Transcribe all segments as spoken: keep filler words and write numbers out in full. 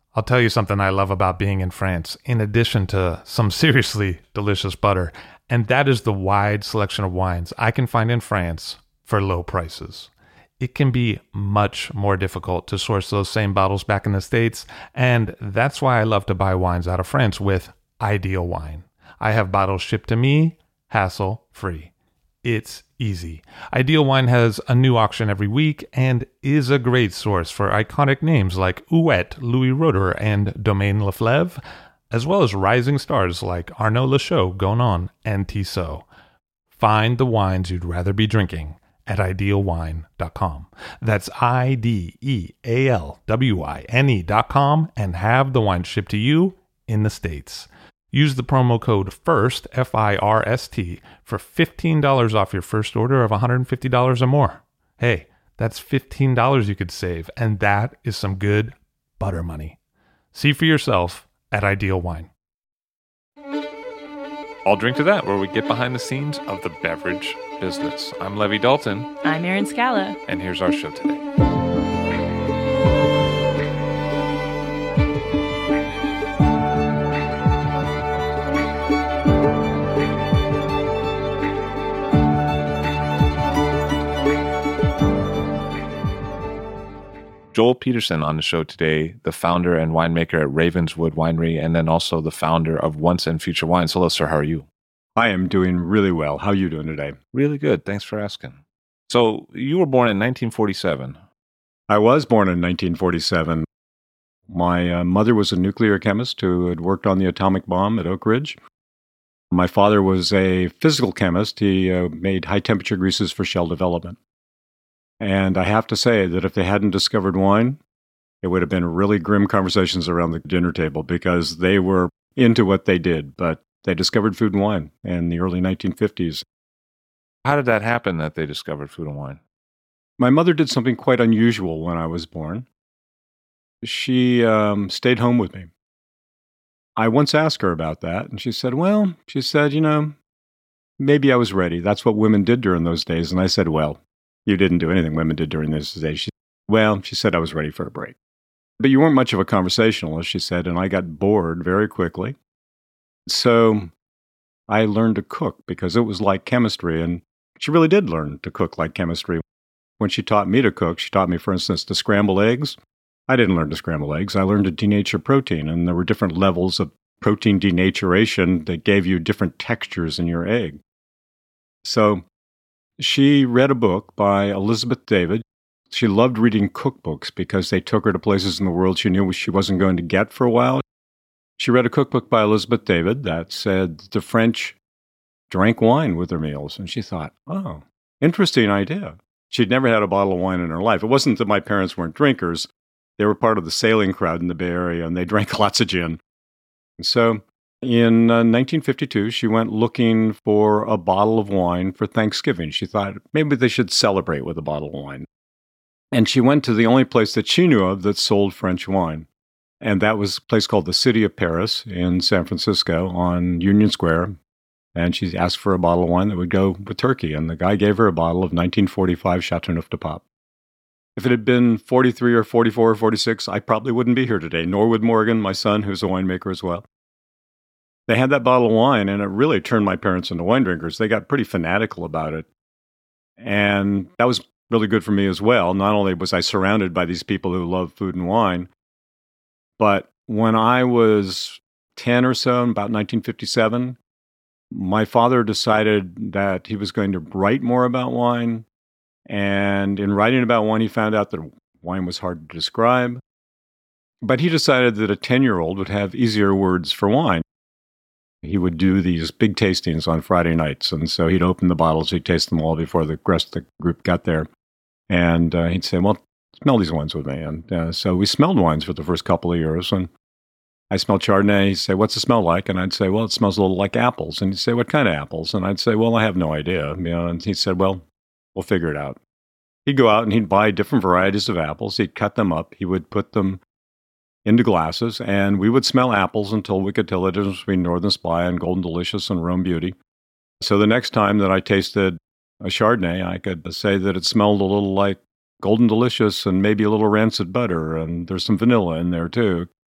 I'll tell you something I love about being in France, in addition to some seriously delicious butter, and that is the wide selection of wines I can find in France for low prices. It can be much more difficult to source those same bottles back in the States, and that's why I love to buy wines out of France with Ideal Wine. I have bottles shipped to me, hassle-free. It's easy. Ideal Wine has a new auction every week and is a great source for iconic names like Ouet, Louis Roeder, and Domaine Leflevre, as well as rising stars like Arnaud Lachaud, Gonon, and Tissot. Find the wines you'd rather be drinking at ideal wine dot com. That's I D E A L W I N E dot com and have the wine shipped to you in the States. Use the promo code FIRST, F I R S T, for fifteen dollars off your first order of one hundred fifty dollars or more. Hey, that's fifteen dollars you could save, and that is some good butter money. See for yourself at Ideal Wine. I'll drink to that, where we get behind the scenes of the beverage business. I'm Levi Dalton. I'm Erin Scala. And here's our show today. Joel Peterson on the show today, the founder and winemaker at Ravenswood Winery, and then also the founder of Once and Future Wines. Hello, sir. How are you? I am doing really well. How are you doing today? Really good. Thanks for asking. So you were born in nineteen forty-seven. I was born in nineteen forty-seven. My uh, mother was a nuclear chemist who had worked on the atomic bomb at Oak Ridge. My father was a physical chemist. He uh, made high-temperature greases for shell development. And I have to say that if they hadn't discovered wine, it would have been really grim conversations around the dinner table because they were into what they did. But they discovered food and wine in the early nineteen fifties. How did that happen that they discovered food and wine? My mother did something quite unusual when I was born. She um, stayed home with me. I once asked her about that, and she said, well, she said, you know, maybe I was ready. That's what women did during those days. And I said, well, you didn't do anything women did during those days. She, well, she said I was ready for a break. But you weren't much of a conversationalist, she said, and I got bored very quickly. So I learned to cook because it was like chemistry, and she really did learn to cook like chemistry. When she taught me to cook, she taught me, for instance, to scramble eggs. I didn't learn to scramble eggs. I learned to denature protein, and there were different levels of protein denaturation that gave you different textures in your egg. So she read a book by Elizabeth David. She loved reading cookbooks because they took her to places in the world she knew she wasn't going to get for a while. She read a cookbook by Elizabeth David that said the French drank wine with their meals. And she thought, oh, interesting idea. She'd never had a bottle of wine in her life. It wasn't that my parents weren't drinkers. They were part of the sailing crowd in the Bay Area, and they drank lots of gin. And so in uh, nineteen fifty-two, she went looking for a bottle of wine for Thanksgiving. She thought maybe they should celebrate with a bottle of wine. And she went to the only place that she knew of that sold French wine. And that was a place called the City of Paris in San Francisco on Union Square. And she asked for a bottle of wine that would go with turkey. And the guy gave her a bottle of nineteen forty-five Chateauneuf du Pape. If it had been forty-three or forty-four or forty-six, I probably wouldn't be here today, nor would Morgan, my son, who's a winemaker as well. They had that bottle of wine, and it really turned my parents into wine drinkers. They got pretty fanatical about it. And that was really good for me as well. Not only was I surrounded by these people who love food and wine, but when I was ten or so, about nineteen fifty-seven, my father decided that he was going to write more about wine. And in writing about wine, he found out that wine was hard to describe. But he decided that a ten-year-old would have easier words for wine. He would do these big tastings on Friday nights. And so he'd open the bottles, he'd taste them all before the rest of the group got there. And uh, he'd say, well, smell these wines with me. And uh, so we smelled wines for the first couple of years. And I smelled Chardonnay. He'd say, what's it smell like? And I'd say, well, it smells a little like apples. And he'd say, what kind of apples? And I'd say, well, I have no idea. You know, and he said, well, we'll figure it out. He'd go out and he'd buy different varieties of apples. He'd cut them up. He would put them into glasses, and we would smell apples until we could tell the difference between Northern Spy and Golden Delicious and Rome Beauty. So the next time that I tasted a Chardonnay, I could say that it smelled a little like Golden Delicious and maybe a little rancid butter, and there's some vanilla in there too.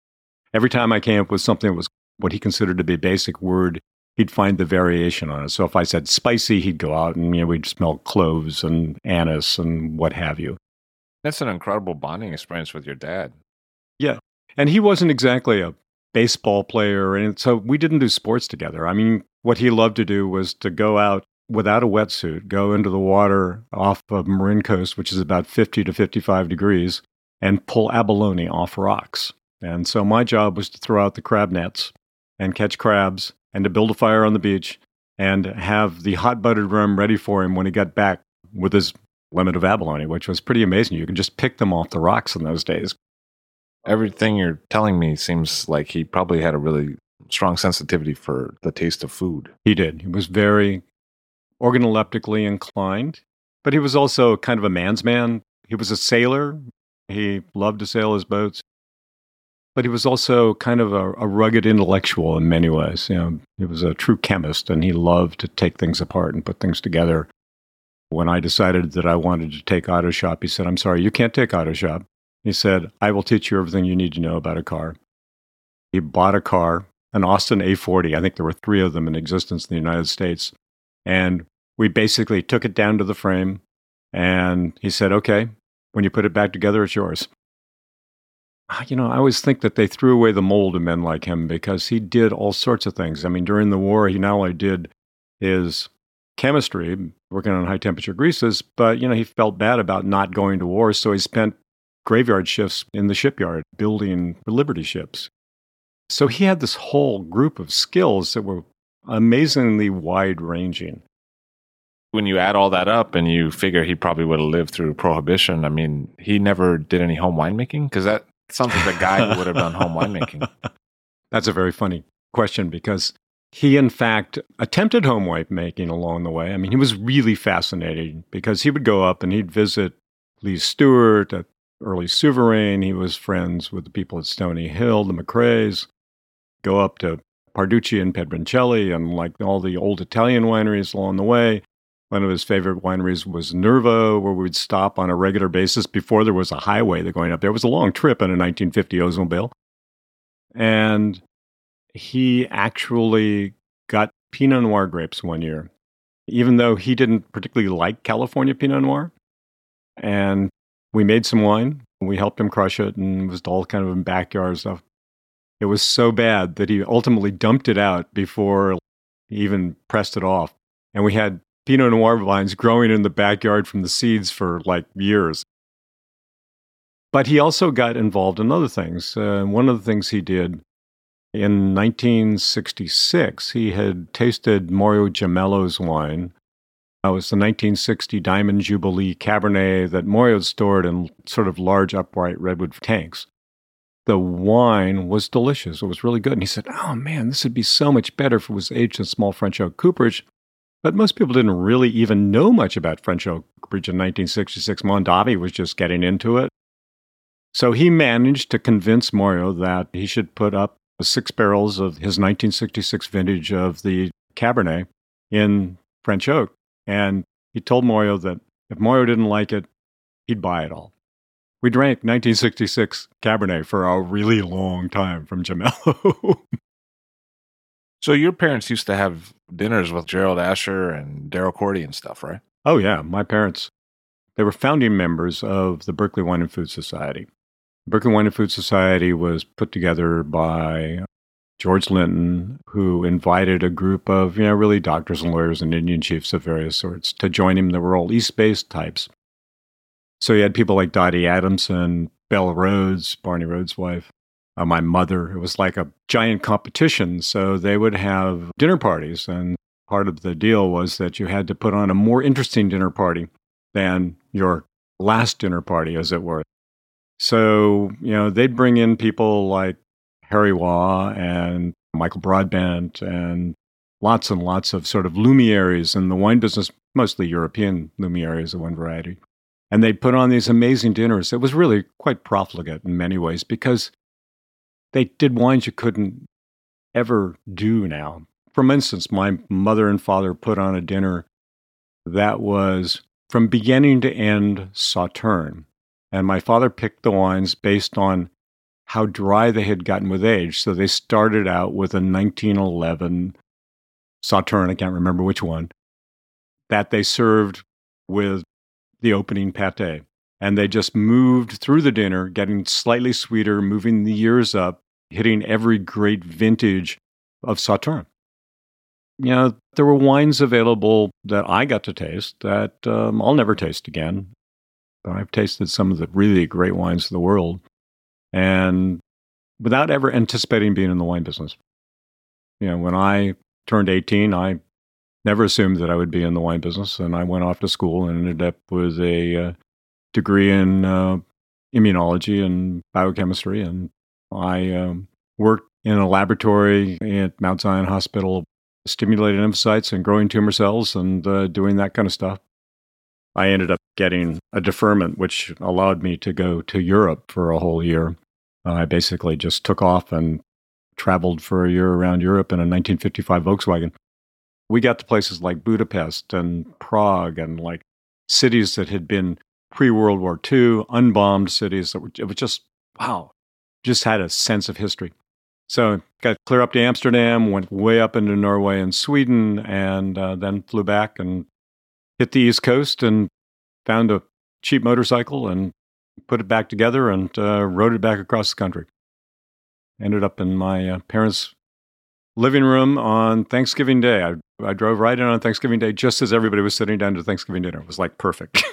Every time I came up with something that was what he considered to be a basic word, he'd find the variation on it. So if I said spicy, he'd go out and, you know, we'd smell cloves and anise and what have you. That's an incredible bonding experience with your dad. Yeah. And he wasn't exactly a baseball player. And so we didn't do sports together. I mean, what he loved to do was to go out without a wetsuit, go into the water off of Marin Coast, which is about fifty to fifty-five degrees, and pull abalone off rocks. And so my job was to throw out the crab nets and catch crabs and to build a fire on the beach and have the hot buttered rum ready for him when he got back with his limit of abalone, which was pretty amazing. You could just pick them off the rocks in those days. Everything you're telling me seems like he probably had a really strong sensitivity for the taste of food. He did. He was very organoleptically inclined, but he was also kind of a man's man. He was a sailor. He loved to sail his boats. But he was also kind of a, a rugged intellectual in many ways. You know, he was a true chemist, and he loved to take things apart and put things together. When I decided that I wanted to take auto shop, he said, "I'm sorry, you can't take auto shop." He said, "I will teach you everything you need to know about a car." He bought a car, an Austin A forty. I think there were three of them in existence in the United States. And we basically took it down to the frame. And he said, "Okay, when you put it back together, it's yours." You know, I always think that they threw away the mold of men like him because he did all sorts of things. I mean, during the war, he not only did his chemistry, working on high-temperature greases, but, you know, he felt bad about not going to war, so he spent graveyard shifts in the shipyard building Liberty ships. So he had this whole group of skills that were amazingly wide-ranging. When you add all that up and you figure he probably would have lived through Prohibition, I mean, he never did any home winemaking? Because that sounds like the guy who would have done home winemaking. That's a very funny question because he, in fact, attempted home winemaking along the way. I mean, he was really fascinating because he would go up and he'd visit Lee Stewart at early Souverain. He was friends with the people at Stony Hill, the McRaes, go up to Parducci and Pedroncelli and like all the old Italian wineries along the way. One of his favorite wineries was Nervo, where we'd stop on a regular basis before there was a highway that going up there. It was a long trip in a nineteen fifty Oldsmobile. And he actually got Pinot Noir grapes one year, even though he didn't particularly like California Pinot Noir. And we made some wine. And we helped him crush it, and it was all kind of in backyard stuff. It was so bad that he ultimately dumped it out before he even pressed it off. And we had Pinot Noir vines growing in the backyard from the seeds for like years. But he also got involved in other things. Uh, one of the things he did in nineteen sixty-six, he had tasted Mario Gemello's wine. It was the nineteen sixty Diamond Jubilee Cabernet that Mario stored in sort of large upright redwood tanks. The wine was delicious. It was really good. And he said, "Oh man, this would be so much better if it was aged in small French oak cooperage." But most people didn't really even know much about French oak cooperage in nineteen sixty-six. Mondavi was just getting into it. So he managed to convince Mario that he should put up six barrels of his nineteen sixty-six vintage of the Cabernet in French oak. And he told Mario that if Mario didn't like it, he'd buy it all. We drank nineteen sixty-six Cabernet for a really long time from Gemello. So your parents used to have dinners with Gerald Asher and Darryl Cordy and stuff, right? Oh, yeah. My parents, they were founding members of the Berkeley Wine and Food Society. Berkeley Wine and Food Society was put together by George Linton, who invited a group of, you know, really doctors and lawyers and Indian chiefs of various sorts to join him. They were all East-based types. So you had people like Dottie Adamson, Belle Rhodes, Barney Rhodes' wife, uh, my mother. It was like a giant competition. So they would have dinner parties. And part of the deal was that you had to put on a more interesting dinner party than your last dinner party, as it were. So, you know, they'd bring in people like Harry Waugh and Michael Broadbent and lots and lots of sort of luminaries in the wine business, mostly European luminaries of one variety. And they'd put on these amazing dinners. It was really quite profligate in many ways because they did wines you couldn't ever do now. For instance, my mother and father put on a dinner that was from beginning to end Sauterne. And my father picked the wines based on how dry they had gotten with age. So they started out with a nineteen eleven Sauterne, I can't remember which one, that they served with the opening pate. And they just moved through the dinner, getting slightly sweeter, moving the years up, hitting every great vintage of Sauterne. You know, there were wines available that I got to taste that um, I'll never taste again. But I've tasted some of the really great wines of the world, and without ever anticipating being in the wine business. You know, when I turned eighteen, I never assumed that I would be in the wine business, and I went off to school and ended up with a uh, degree in uh, immunology and biochemistry, and I um, worked in a laboratory at Mount Zion Hospital, stimulating lymphocytes and growing tumor cells and uh, doing that kind of stuff. I ended up getting a deferment, which allowed me to go to Europe for a whole year. Uh, I basically just took off and traveled for a year around Europe in a nineteen fifty-five Volkswagen. We got to places like Budapest and Prague and like cities that had been pre-World War Two, unbombed cities that were, it was just, wow, just had a sense of history. So got clear up to Amsterdam, went way up into Norway and Sweden, and uh, then flew back and hit the East Coast and found a cheap motorcycle and put it back together and uh, rode it back across the country. Ended up in my uh, parents' living room on Thanksgiving Day. I, I drove right in on Thanksgiving Day just as everybody was sitting down to Thanksgiving dinner. It was like perfect.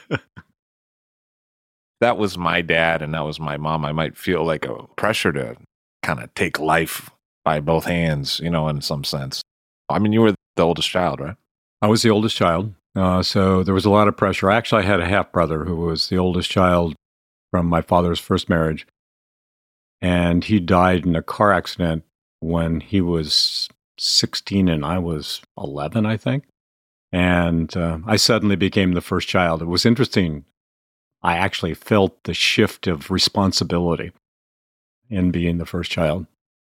That was my dad and that was my mom. I might feel like a pressure to kind of take life by both hands, you know, in some sense. I mean, you were the oldest child, right? I was the oldest child. Uh, so there was a lot of pressure. Actually, I had a half brother who was the oldest child from my father's first marriage. And he died in a car accident when he was sixteen and I was eleven, I think. And uh, I suddenly became the first child. It was interesting. I actually felt the shift of responsibility in being the first child.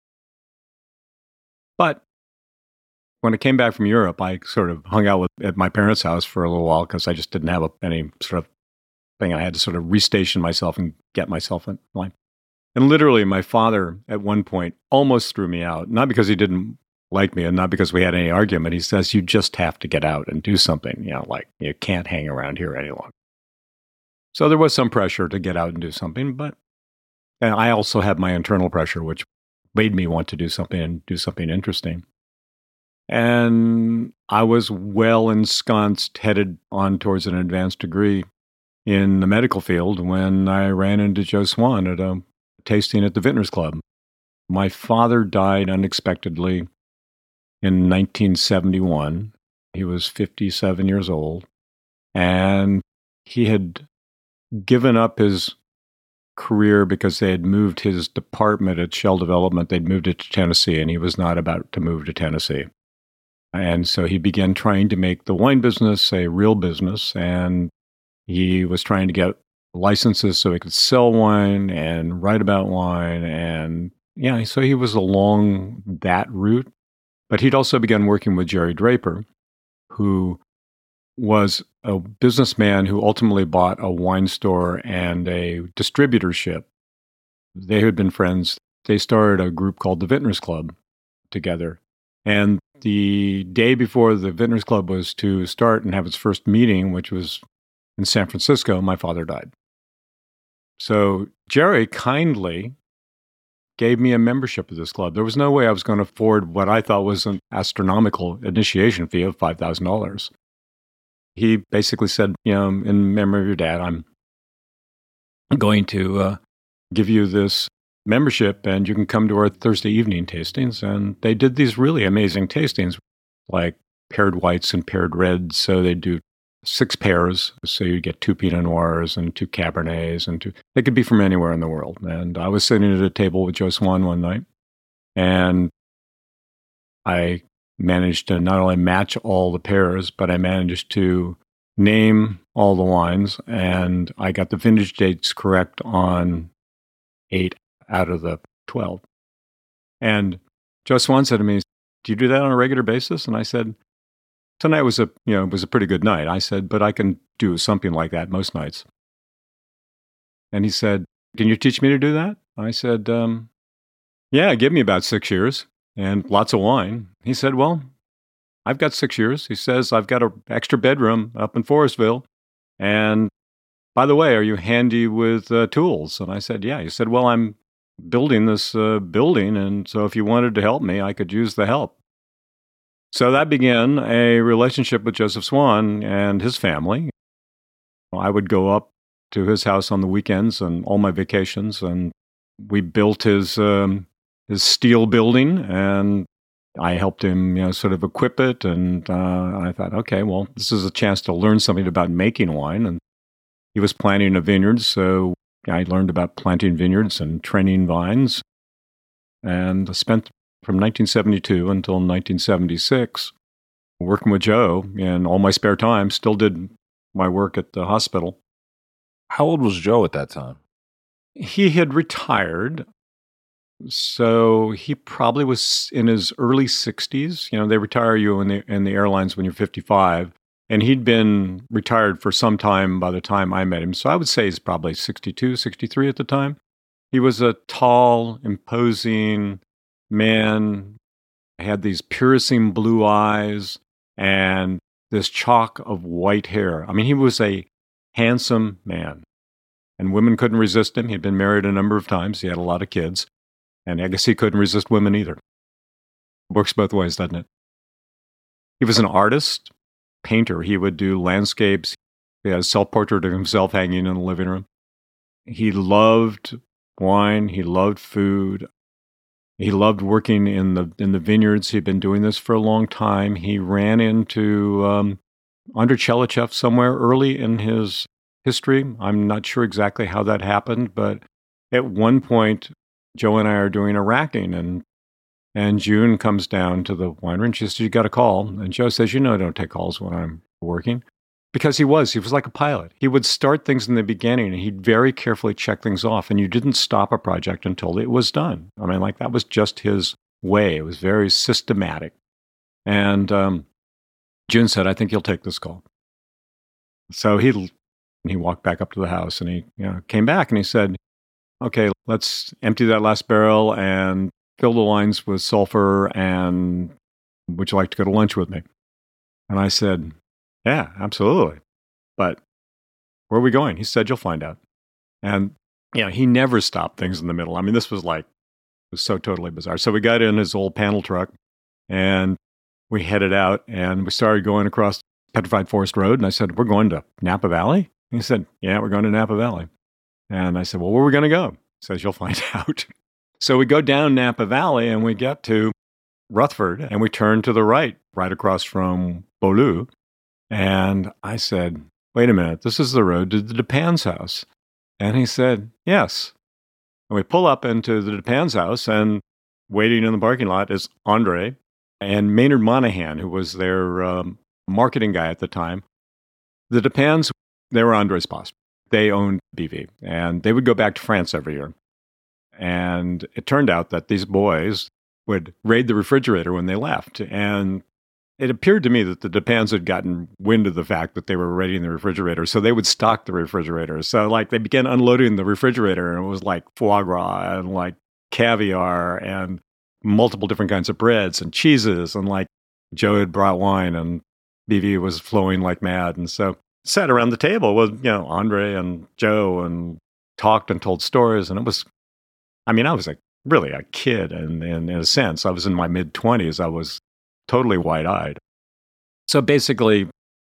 But when I came back from Europe, I sort of hung out with, at my parents' house for a little while because I just didn't have a, any sort of thing. I had to sort of restation myself and get myself in line. And literally, my father at one point almost threw me out, not because he didn't like me and not because we had any argument. He says, you just have to get out and do something. You know, like you can't hang around here any longer. So there was some pressure to get out and do something, but and I also had my internal pressure, which made me want to do something and do something interesting. And I was well ensconced, headed on towards an advanced degree in the medical field when I ran into Joe Swan at a tasting at the Vintners Club. My father died unexpectedly in nineteen seventy-one. He was fifty-seven years old, and he had given up his career because they had moved his department at Shell Development. They'd moved it to Tennessee, and he was not about to move to Tennessee. And so he began trying to make the wine business a real business, and he was trying to get licenses so he could sell wine and write about wine. And yeah, so he was along that route. But he'd also begun working with Jerry Draper, who was a businessman who ultimately bought a wine store and a distributorship. They had been friends. They started a group called the Vintners Club together. And the day before the Vintners Club was to start and have its first meeting, which was in San Francisco, my father died. So Jerry kindly gave me a membership of this club. There was no way I was going to afford what I thought was an astronomical initiation fee of five thousand dollars. He basically said, you know, in memory of your dad, I'm going to uh, give you this membership and you can come to our Thursday evening tastings. And they did these really amazing tastings, like paired whites and paired reds. So they do six pairs. So you get two Pinot Noirs and two Cabernets and two, they could be from anywhere in the world. And I was sitting at a table with Joe Swan one night and I managed to not only match all the pairs, but I managed to name all the wines, and I got the vintage dates correct on eight out of the twelve. And Joe Swan said to me, do you do that on a regular basis? And I said, tonight was a, you know, was a pretty good night. I said, but I can do something like that most nights. And he said, can you teach me to do that? I said, um, yeah, give me about six years and lots of wine. He said, well, I've got six years. He says, I've got an extra bedroom up in Forestville. And by the way, are you handy with uh, tools? And I said, yeah. He said, well, I'm building this uh, building. And so if you wanted to help me, I could use the help. So that began a relationship with Joseph Swan and his family. I would go up to his house on the weekends and all my vacations, and we built his um, his steel building, and I helped him, you know, sort of equip it. And uh, I thought, okay, well, this is a chance to learn something about making wine. And he was planting a vineyard, so I learned about planting vineyards and training vines, and spent from nineteen seventy-two until nineteen seventy-six working with Joe in all my spare time. Still did my work at the hospital. How old was Joe at that time? He had retired, so he probably was in his early sixties. You know, they retire you in the in the airlines when you're fifty-five, and he'd been retired for some time by the time I met him. So I would say he's probably sixty-two, sixty-three at the time. He was a tall, imposing man, had these piercing blue eyes and this chalk of white hair. I mean, he was a handsome man, and women couldn't resist him. He'd been married a number of times. He had a lot of kids, and I guess he couldn't resist women either. Works both ways, doesn't it? He was an artist, painter. He would do landscapes. He had a self-portrait of himself hanging in the living room. He loved wine. He loved food. He loved working in the in the vineyards. He'd been doing this for a long time. He ran into um, Andrei Chelychev somewhere early in his history. I'm not sure exactly how that happened, but at one point, Joe and I are doing a racking, and and June comes down to the winery, and she says, you got a call. And Joe says, you know, I don't take calls when I'm working. Because he was. He was like a pilot. He would start things in the beginning, and he'd very carefully check things off, and you didn't stop a project until it was done. I mean, like, that was just his way. It was very systematic. And um, June said, I think you'll take this call. So he he walked back up to the house, and he you know, came back, and he said, okay, let's empty that last barrel and fill the lines with sulfur, and would you like to go to lunch with me? And I said, yeah, absolutely. But where are we going? He said, you'll find out. And, you know, he never stopped things in the middle. I mean, this was like, it was so totally bizarre. So we got in his old panel truck, and we headed out, and we started going across Petrified Forest Road. And I said, we're going to Napa Valley? And he said, yeah, we're going to Napa Valley. And I said, well, where are we going to go? He says, you'll find out. So we go down Napa Valley, and we get to Rutherford, and we turn to the right, right across from Beaulieu. And I said, wait a minute, this is the road to the DePan's house. And he said, yes. And we pull up into the DePan's house, and waiting in the parking lot is Andre and Maynard Monahan, who was their um, marketing guy at the time. The DePan's, they were Andre's boss. They owned B V, and they would go back to France every year. And it turned out that these boys would raid the refrigerator when they left. And it appeared to me that the DePans had gotten wind of the fact that they were raiding the refrigerator, so they would stock the refrigerator. So, like, they began unloading the refrigerator, and it was like foie gras and like caviar and multiple different kinds of breads and cheeses. And like Joe had brought wine, and B V was flowing like mad. And so sat around the table with, you know, Andre and Joe, and talked and told stories. And it was, I mean, I was like really a kid, and, and in a sense, I was in my mid twenties. I was totally wide-eyed. So basically,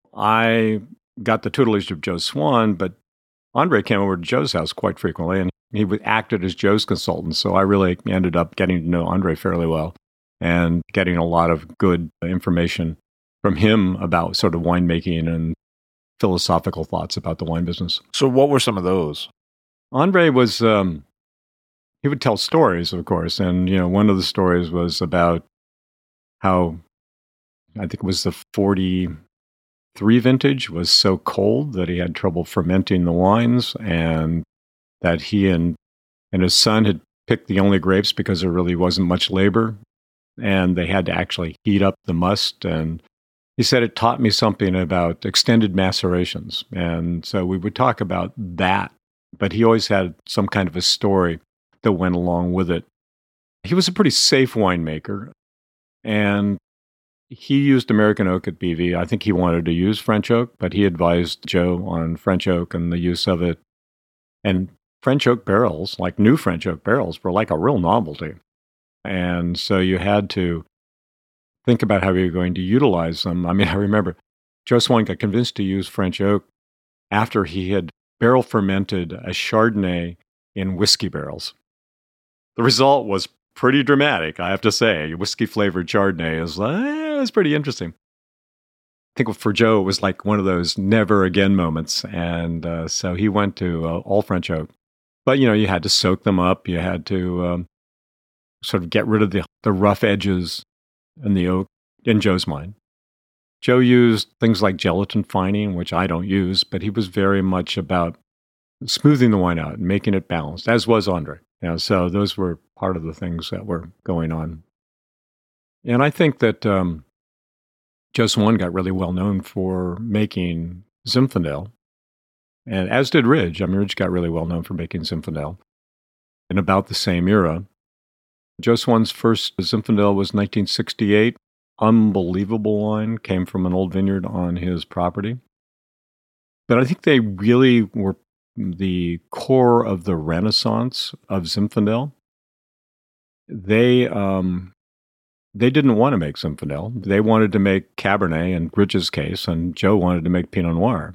I got the tutelage of Joe Swan, but Andre came over to Joe's house quite frequently, and he acted as Joe's consultant. So I really ended up getting to know Andre fairly well, and getting a lot of good information from him about sort of winemaking and philosophical thoughts about the wine business. So what were some of those? Andre was, um, he would tell stories, of course. And, you know, one of the stories was about how, I think it was the forty-three vintage was so cold that he had trouble fermenting the wines, and that he and, and his son had picked the only grapes because there really wasn't much labor, and they had to actually heat up the must. And he said it taught me something about extended macerations. And so we would talk about that, but he always had some kind of a story that went along with it. He was a pretty safe winemaker, and he used American oak at B V. I think he wanted to use French oak, but he advised Joe on French oak and the use of it. And French oak barrels, like new French oak barrels, were like a real novelty. And so you had to think about how you're going to utilize them. I mean, I remember Joe Swan got convinced to use French oak after he had barrel fermented a Chardonnay in whiskey barrels. The result was pretty dramatic, I have to say. Whiskey flavored Chardonnay is uh, it was pretty interesting. I think for Joe, it was like one of those never again moments. And uh, so he went to uh, all French oak. But, you know, you had to soak them up. You had to um, sort of get rid of the, the rough edges in the oak, in Joe's mind. Joe used things like gelatin fining, which I don't use, but he was very much about smoothing the wine out and making it balanced, as was Andre. You know, so those were part of the things that were going on. And I think that um, Joe Swan got really well known for making Zinfandel, and as did Ridge. I mean, Ridge got really well known for making Zinfandel in about the same era. Joe Swan's first Zinfandel was nineteen sixty-eight. Unbelievable wine, came from an old vineyard on his property. But I think they really were the core of the renaissance of Zinfandel. They um, they didn't want to make Zinfandel. They wanted to make Cabernet in Ridge's case, and Joe wanted to make Pinot Noir.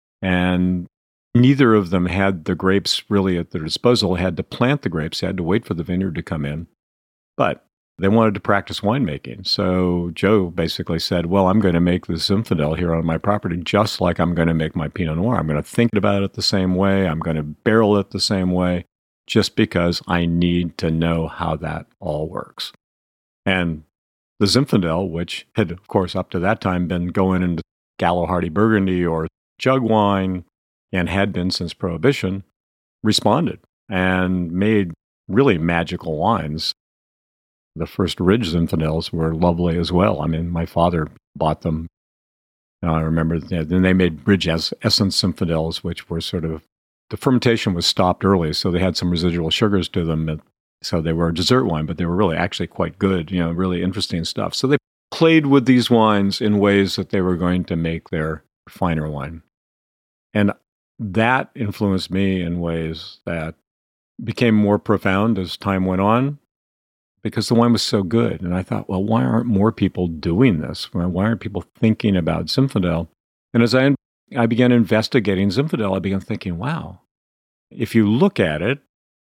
And neither of them had the grapes really at their disposal, had to plant the grapes, had to wait for the vineyard to come in. But they wanted to practice winemaking. So Joe basically said, well, I'm going to make this Zinfandel here on my property just like I'm going to make my Pinot Noir. I'm going to think about it the same way. I'm going to barrel it the same way, just because I need to know how that all works. And the Zinfandel, which had, of course, up to that time been going into Gallo Hardy Burgundy or jug wine and had been since Prohibition, responded and made really magical wines. The first Ridge Zinfandels were lovely as well. I mean, my father bought them. Uh, I remember then they made Ridge Essence Zinfandels, which were sort of, the fermentation was stopped early, so they had some residual sugars to them. So they were a dessert wine, but they were really actually quite good, you know, really interesting stuff. So they played with these wines in ways that they were going to make their finer wine. And that influenced me in ways that became more profound as time went on, because the wine was so good. And I thought, well, why aren't more people doing this? Why aren't people thinking about Zinfandel? And as I, I began investigating Zinfandel, I began thinking, wow, if you look at it,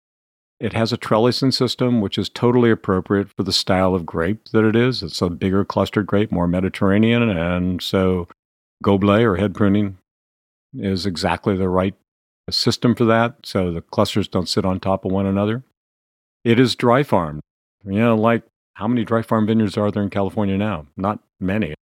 it has a trellising system, which is totally appropriate for the style of grape that it is. It's a bigger clustered grape, more Mediterranean. And so goblet or head pruning is exactly the right system for that. So the clusters don't sit on top of one another. It is dry farmed. You know, like how many dry farm vineyards are there in California now? Not many.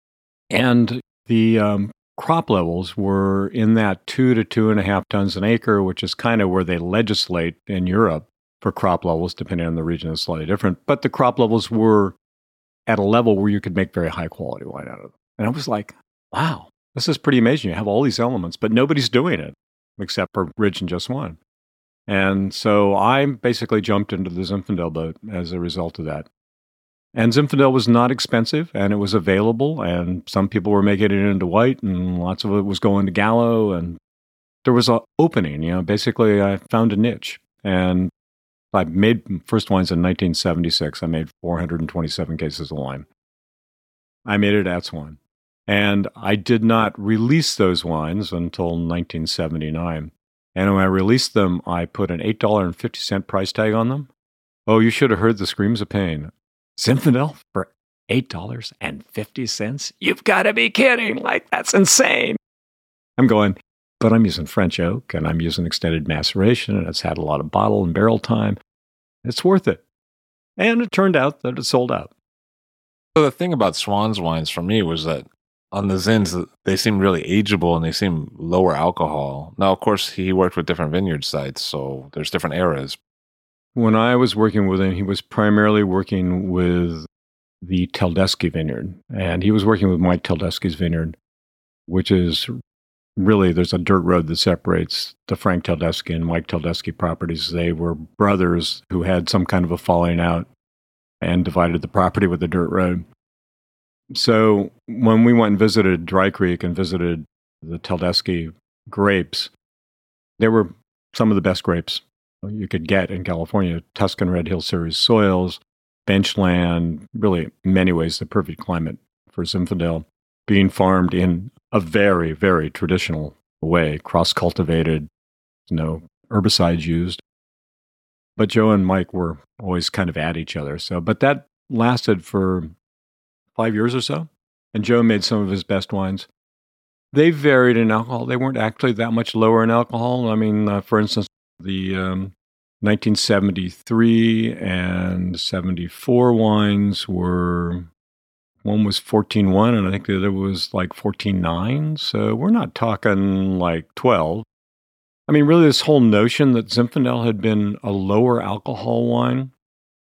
And the um, crop levels were in that two to two and a half tons an acre, which is kind of where they legislate in Europe for crop levels, depending on the region, it's slightly different. But the crop levels were at a level where you could make very high quality wine out of them. And I was like, wow, this is pretty amazing. You have all these elements, but nobody's doing it except for Ridge and Joe Swan. And so I basically jumped into the Zinfandel boat as a result of that. And Zinfandel was not expensive, and it was available, and some people were making it into white, and lots of it was going to Gallo, and there was an opening. You know, basically I found a niche, and I made first wines in nineteen seventy-six. I made four hundred twenty-seven cases of wine. I made it at Swan, and I did not release those wines until nineteen seventy-nine. And when I released them, I put an eight dollars and fifty cents price tag on them. Oh, you should have heard the screams of pain. Zinfandel for eight dollars and fifty cents? You've got to be kidding. Like, that's insane. I'm going, but I'm using French oak, and I'm using extended maceration, and it's had a lot of bottle and barrel time. It's worth it. And it turned out that it sold out. So the thing about Swan's wines for me was that on the Zins, they seem really ageable and they seem lower alcohol. Now, of course, he worked with different vineyard sites, so there's different eras. When I was working with him, he was primarily working with the Teldeschi vineyard. And he was working with Mike Teldeschi's vineyard, which is really, there's a dirt road that separates the Frank Teldeschi and Mike Teldeschi properties. They were brothers who had some kind of a falling out and divided the property with a dirt road. So when we went and visited Dry Creek and visited the Teldeschi grapes, they were some of the best grapes you could get in California. Tuscan Red Hill Series soils, benchland, really in many ways the perfect climate for Zinfandel, being farmed in a very, very traditional way, cross-cultivated, no herbicides used. But Joe and Mike were always kind of at each other. So, but that lasted for five years or so, and Joe made some of his best wines. They varied in alcohol. They weren't actually that much lower in alcohol. I mean, uh, for instance, the um, nineteen seventy-three and seventy-four wines were, one was fourteen point one, and I think the other was like fourteen point nine. So we're not talking like twelve. I mean, really, this whole notion that Zinfandel had been a lower alcohol wine,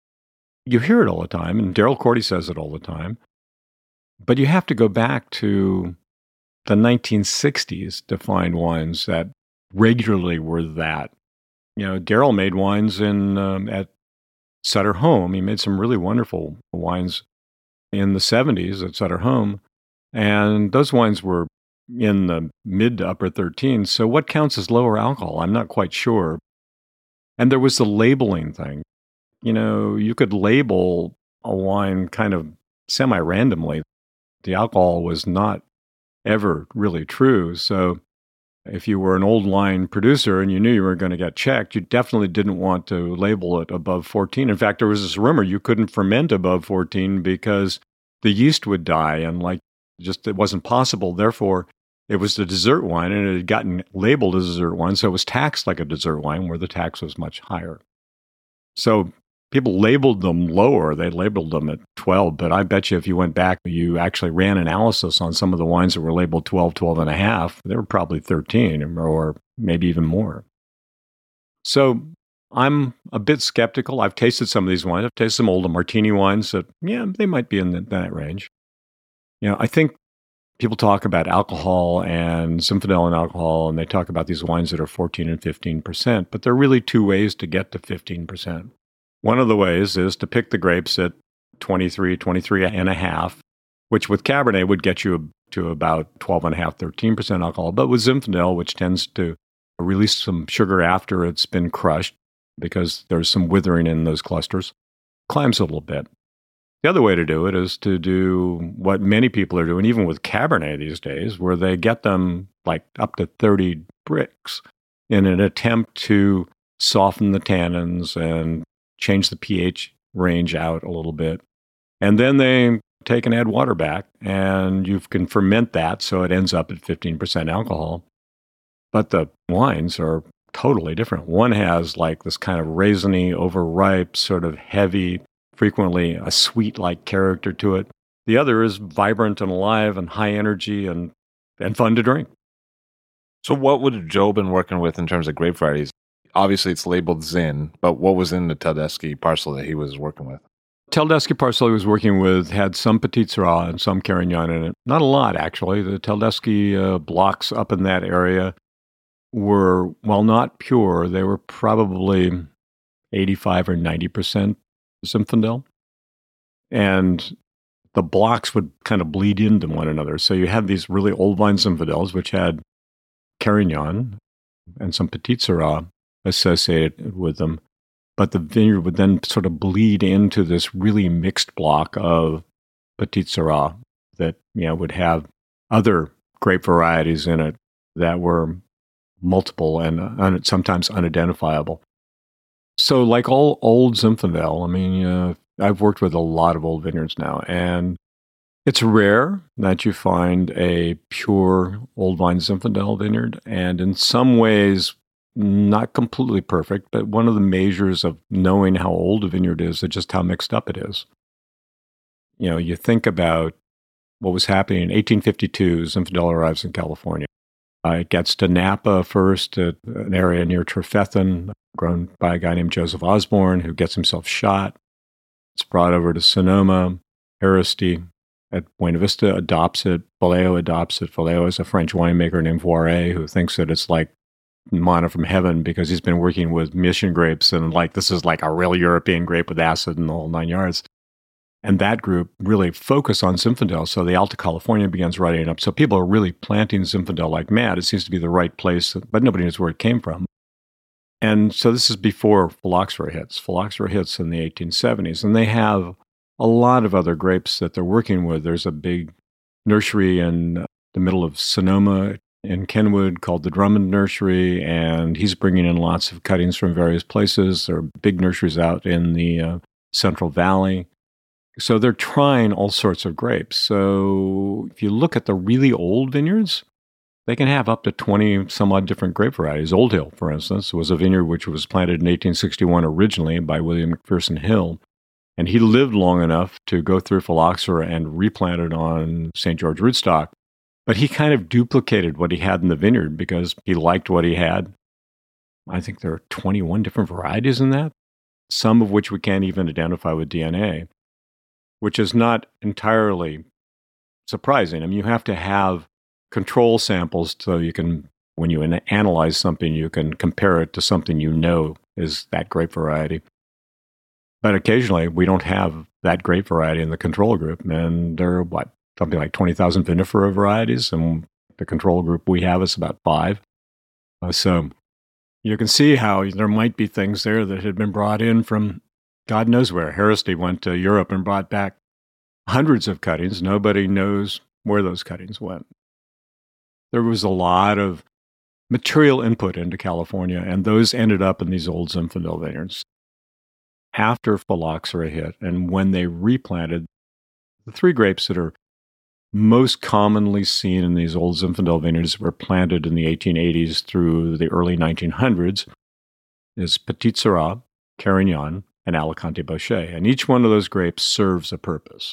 you hear it all the time, and Daryl Cordy says it all the time. But you have to go back to the nineteen sixties to find wines that regularly were that. You know, Daryl made wines in um, at Sutter Home. He made some really wonderful wines in the seventies at Sutter Home, and those wines were in the mid to upper thirteens. So what counts as lower alcohol? I'm not quite sure. And there was the labeling thing. You know, you could label a wine kind of semi-randomly. The alcohol was not ever really true. So if you were an old line producer and you knew you were going to get checked, you definitely didn't want to label it above fourteen. In fact, there was this rumor you couldn't ferment above fourteen because the yeast would die, and like just it wasn't possible. Therefore, it was the dessert wine, and it had gotten labeled as a dessert wine, so it was taxed like a dessert wine, where the tax was much higher. So people labeled them lower. They labeled them at twelve, but I bet you if you went back, you actually ran analysis on some of the wines that were labeled twelve, twelve and a half, they were probably thirteen or maybe even more. So I'm a bit skeptical. I've tasted some of these wines. I've tasted some older martini wines that, yeah, they might be in the, that range. You know, I think people talk about alcohol and Zinfandel and alcohol, and they talk about these wines that are fourteen and fifteen percent, but there are really two ways to get to fifteen percent. One of the ways is to pick the grapes at twenty-three, twenty-three and a half, which with Cabernet would get you to about twelve and a half, thirteen percent alcohol. But with Zinfandel, which tends to release some sugar after it's been crushed because there's some withering in those clusters, climbs a little bit. The other way to do it is to do what many people are doing, even with Cabernet these days, where they get them like up to thirty bricks in an attempt to soften the tannins and change the pH range out a little bit. And then they take and add water back, and you can ferment that so it ends up at fifteen percent alcohol. But the wines are totally different. One has like this kind of raisiny, overripe, sort of heavy, frequently a sweet-like character to it. The other is vibrant and alive and high energy and, and fun to drink. So what would have Joe been working with in terms of grape varieties? Obviously, it's labeled Zin, but what was in the Teldeschi parcel that he was working with? Teldeschi parcel he was working with had some Petit Syrah and some Carignan in it. Not a lot, actually. The Teldeschi uh, blocks up in that area were, while not pure, they were probably eighty-five or ninety percent Zinfandel. And the blocks would kind of bleed into one another. So you had these really old vine Zinfandels, which had Carignan and some Petit Syrah associated with them. But the vineyard would then sort of bleed into this really mixed block of Petit Syrah that, you know, would have other grape varieties in it that were multiple and un- sometimes unidentifiable. So like all old Zinfandel, I mean, uh, I've worked with a lot of old vineyards now, and it's rare that you find a pure old vine Zinfandel vineyard, and in some ways, not completely perfect, but one of the measures of knowing how old a vineyard is is just how mixed up it is. You know, you think about what was happening in eighteen fifty-two, Zinfandel arrives in California. Uh, it gets to Napa first, at an area near Trefethen, grown by a guy named Joseph Osborne, who gets himself shot. It's brought over to Sonoma, Aristide, at Buena Vista adopts it. Vallejo adopts it. Vallejo is a French winemaker named Voiré who thinks that it's like manna from heaven because he's been working with mission grapes and like this is like a real European grape with acid and the whole nine yards. And that group really focused on Zinfandel. So the Alta California begins writing up. So people are really planting Zinfandel like mad. It seems to be the right place, but nobody knows where it came from. And so this is before phylloxera hits. Phylloxera hits in the eighteen seventies. And they have a lot of other grapes that they're working with. There's a big nursery in the middle of Sonoma in Kenwood called the Drummond Nursery. And he's bringing in lots of cuttings from various places. There are big nurseries out in the uh, Central Valley. So they're trying all sorts of grapes. So if you look at the really old vineyards, they can have up to twenty some odd different grape varieties. Old Hill, for instance, was a vineyard which was planted in eighteen sixty-one originally by William McPherson Hill. And he lived long enough to go through phylloxera and replant it on Saint George rootstock. But he kind of duplicated what he had in the vineyard because he liked what he had. I think there are twenty-one different varieties in that, some of which we can't even identify with D N A, which is not entirely surprising. I mean, you have to have control samples so you can, when you an- analyze something, you can compare it to something you know is that grape variety. But occasionally, we don't have that grape variety in the control group. And there are, what, something like twenty thousand vinifera varieties, and the control group we have is about five. Uh, so you can see how there might be things there that had been brought in from God knows where. Harristy went to Europe and brought back hundreds of cuttings. Nobody knows where those cuttings went. There was a lot of material input into California, and those ended up in these old Zinfandel vineyards. After phylloxera hit, and when they replanted, the three grapes that are most commonly seen in these old Zinfandel vineyards were planted in the eighteen eighties through the early nineteen hundreds is Petit Syrah, Carignan, and Alicante Bochet. And each one of those grapes serves a purpose.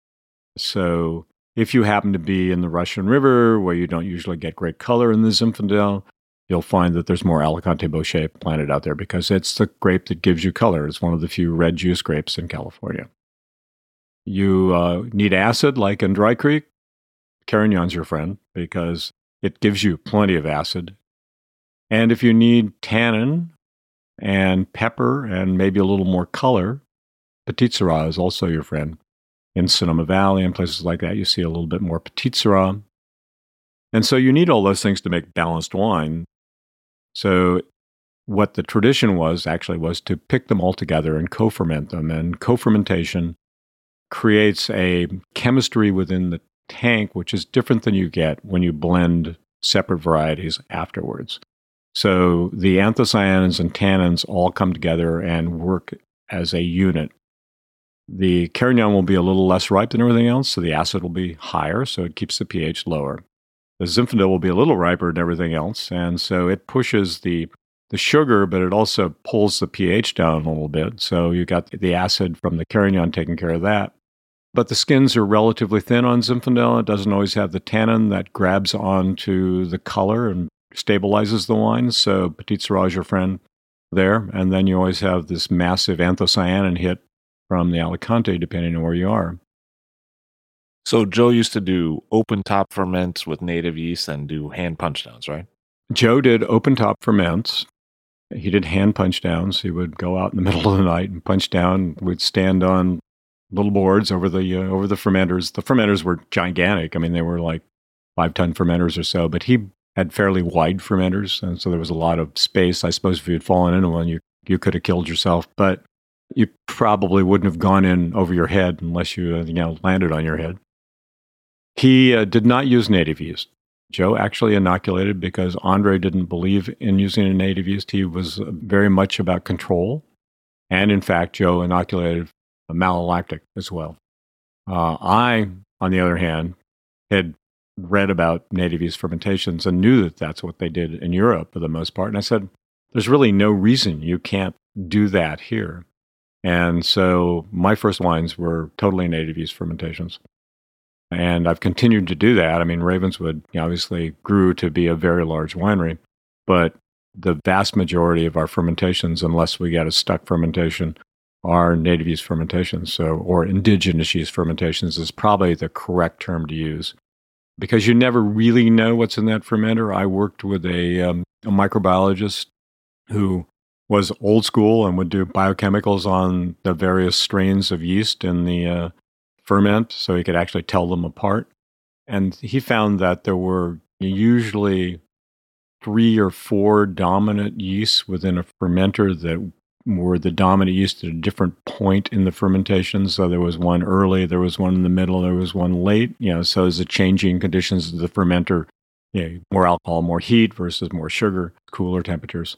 So if you happen to be in the Russian River, where you don't usually get great color in the Zinfandel, you'll find that there's more Alicante Bochet planted out there because it's the grape that gives you color. It's one of the few red juice grapes in California. You uh, need acid, like in Dry Creek, Carignan's your friend because it gives you plenty of acid. And if you need tannin and pepper and maybe a little more color, Petit Syrah is also your friend. In Sonoma Valley and places like that, you see a little bit more Petit Syrah. And so you need all those things to make balanced wine. So what the tradition was actually was to pick them all together and co-ferment them. And co-fermentation creates a chemistry within the tank, which is different than you get when you blend separate varieties afterwards. So the anthocyanins and tannins all come together and work as a unit. The Carignan will be a little less ripe than everything else, so the acid will be higher, so it keeps the pH lower. The Zinfandel will be a little riper than everything else, and so it pushes the, the sugar, but it also pulls the pH down a little bit. So you got the acid from the Carignan taking care of that. But the skins are relatively thin on Zinfandel. It doesn't always have the tannin that grabs onto the color and stabilizes the wine. So Petit Syrah is your friend there. And then you always have this massive anthocyanin hit from the Alicante, depending on where you are. So Joe used to do open top ferments with native yeast and do hand punch downs, right? Joe did open top ferments. He did hand punch downs. He would go out in the middle of the night and punch down. We'd stand on little boards over the uh, over the fermenters. The fermenters were gigantic. I mean, they were like five-ton fermenters or so, but he had fairly wide fermenters, and so there was a lot of space. I suppose if you had fallen into one, you, you could have killed yourself, but you probably wouldn't have gone in over your head unless you, uh, you know, landed on your head. He uh, did not use native yeast. Joe actually inoculated because Andre didn't believe in using a native yeast. He was uh, very much about control. And in fact, Joe inoculated a malolactic as well. Uh, I, on the other hand, had read about native yeast fermentations and knew that that's what they did in Europe for the most part. And I said, there's really no reason you can't do that here. And so my first wines were totally native yeast fermentations. And I've continued to do that. I mean, Ravenswood obviously grew to be a very large winery, but the vast majority of our fermentations, unless we get a stuck fermentation, are native yeast fermentations. So, or indigenous yeast fermentations is probably the correct term to use, because you never really know what's in that fermenter. I worked with a, um, a microbiologist who was old school and would do biochemicals on the various strains of yeast in the uh, ferment, so he could actually tell them apart. And he found that there were usually three or four dominant yeasts within a fermenter that were the dominant yeast at a different point in the fermentation. So there was one early, there was one in the middle, there was one late. You know, so as the changing conditions of the fermenter, you know, more alcohol, more heat versus more sugar, cooler temperatures,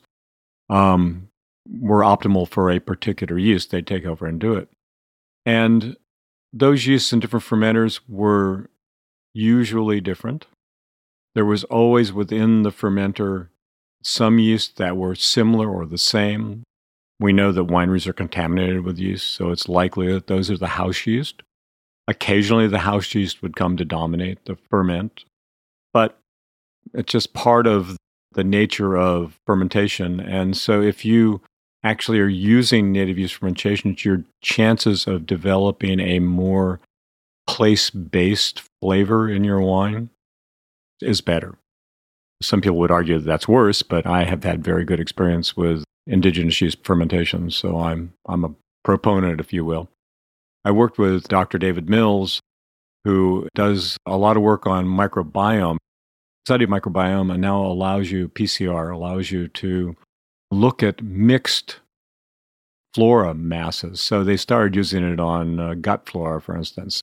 um, were optimal for a particular yeast. They'd take over and do it. And those yeasts in different fermenters were usually different. There was always within the fermenter some yeasts that were similar or the same. We know that wineries are contaminated with yeast, so it's likely that those are the house yeast. Occasionally, the house yeast would come to dominate the ferment, but it's just part of the nature of fermentation. And so if you actually are using native yeast fermentation, your chances of developing a more place-based flavor in your wine is better. Some people would argue that that's worse, but I have had very good experience with indigenous yeast fermentation, so I'm I'm a proponent, if you will. I worked with Doctor David Mills, who does a lot of work on microbiome. Study of microbiome now allows you, P C R allows you to look at mixed flora masses. So they started using it on uh, gut flora, for instance.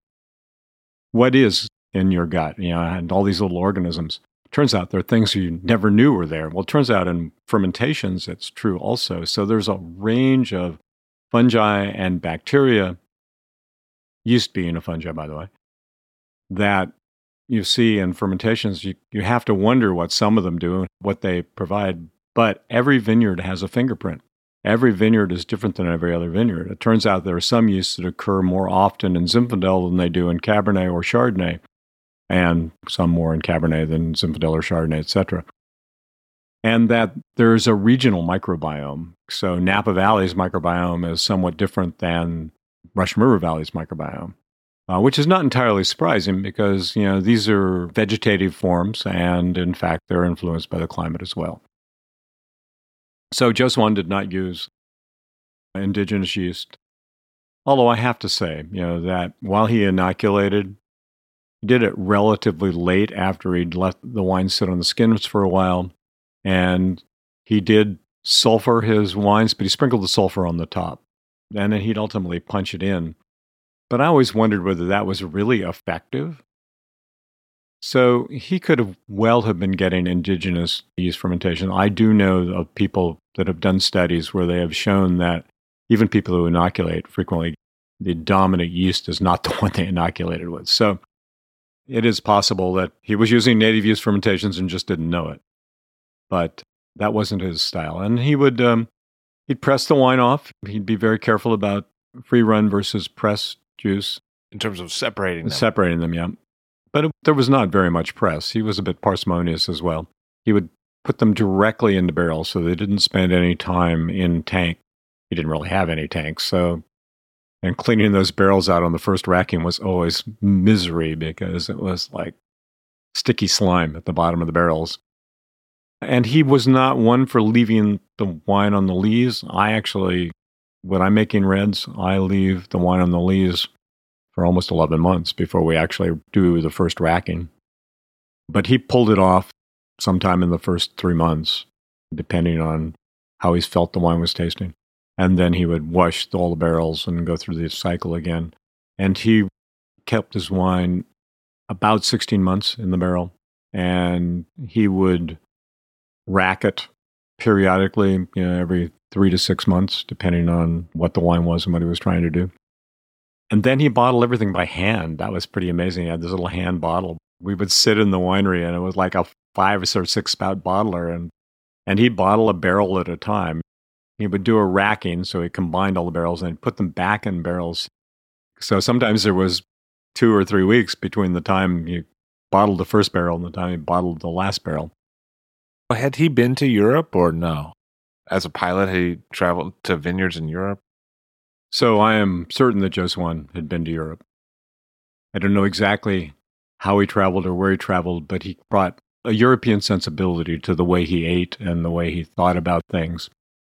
What is in your gut, you know, and all these little organisms? Turns out there are things you never knew were there. Well, it turns out in fermentations, it's true also. So there's a range of fungi and bacteria, yeast being a fungi, by the way, that you see in fermentations. You, you have to wonder what some of them do, what they provide. But every vineyard has a fingerprint. Every vineyard is different than every other vineyard. It turns out there are some yeasts that occur more often in Zinfandel than they do in Cabernet or Chardonnay, and some more in Cabernet than Zinfandel or Chardonnay, et cetera. And that there's a regional microbiome. So Napa Valley's microbiome is somewhat different than Russian River Valley's microbiome, uh, which is not entirely surprising because, you know, these are vegetative forms, and in fact, they're influenced by the climate as well. So Joe Swan did not use indigenous yeast, although I have to say, you know, that while he inoculated, he did it relatively late after he'd let the wine sit on the skins for a while, and he did sulfur his wines, but he sprinkled the sulfur on the top, and then he'd ultimately punch it in. But I always wondered whether that was really effective. So he could have well have been getting indigenous yeast fermentation. I do know of people that have done studies where they have shown that even people who inoculate frequently, the dominant yeast is not the one they inoculated with. So it is possible that he was using native yeast fermentations and just didn't know it. But that wasn't his style. And he would um, he'd press the wine off. He'd be very careful about free run versus press juice. In terms of separating them. Separating them, yeah. But it, there was not very much press. He was a bit parsimonious as well. He would put them directly into barrels, so they didn't spend any time in tank. He didn't really have any tanks, so and cleaning those barrels out on the first racking was always misery because it was like sticky slime at the bottom of the barrels. And he was not one for leaving the wine on the lees. I actually, when I'm making reds, I leave the wine on the lees for almost eleven months before we actually do the first racking. But he pulled it off sometime in the first three months, depending on how he felt the wine was tasting. And then he would wash all the barrels and go through the cycle again. And he kept his wine about sixteen months in the barrel. And he would rack it periodically, you know, every three to six months, depending on what the wine was and what he was trying to do. And then he bottled everything by hand. That was pretty amazing. He had this little hand bottle. We would sit in the winery, and it was like a five or six spout bottler, and and he'd bottle a barrel at a time. He would do a racking, so he combined all the barrels and he'd put them back in barrels. So sometimes there was two or three weeks between the time you bottled the first barrel and the time you bottled the last barrel. Had he been to Europe or no? As a pilot, had he traveled to vineyards in Europe? So I am certain that Joe Swan had been to Europe. I don't know exactly how he traveled or where he traveled, but he brought a European sensibility to the way he ate and the way he thought about things.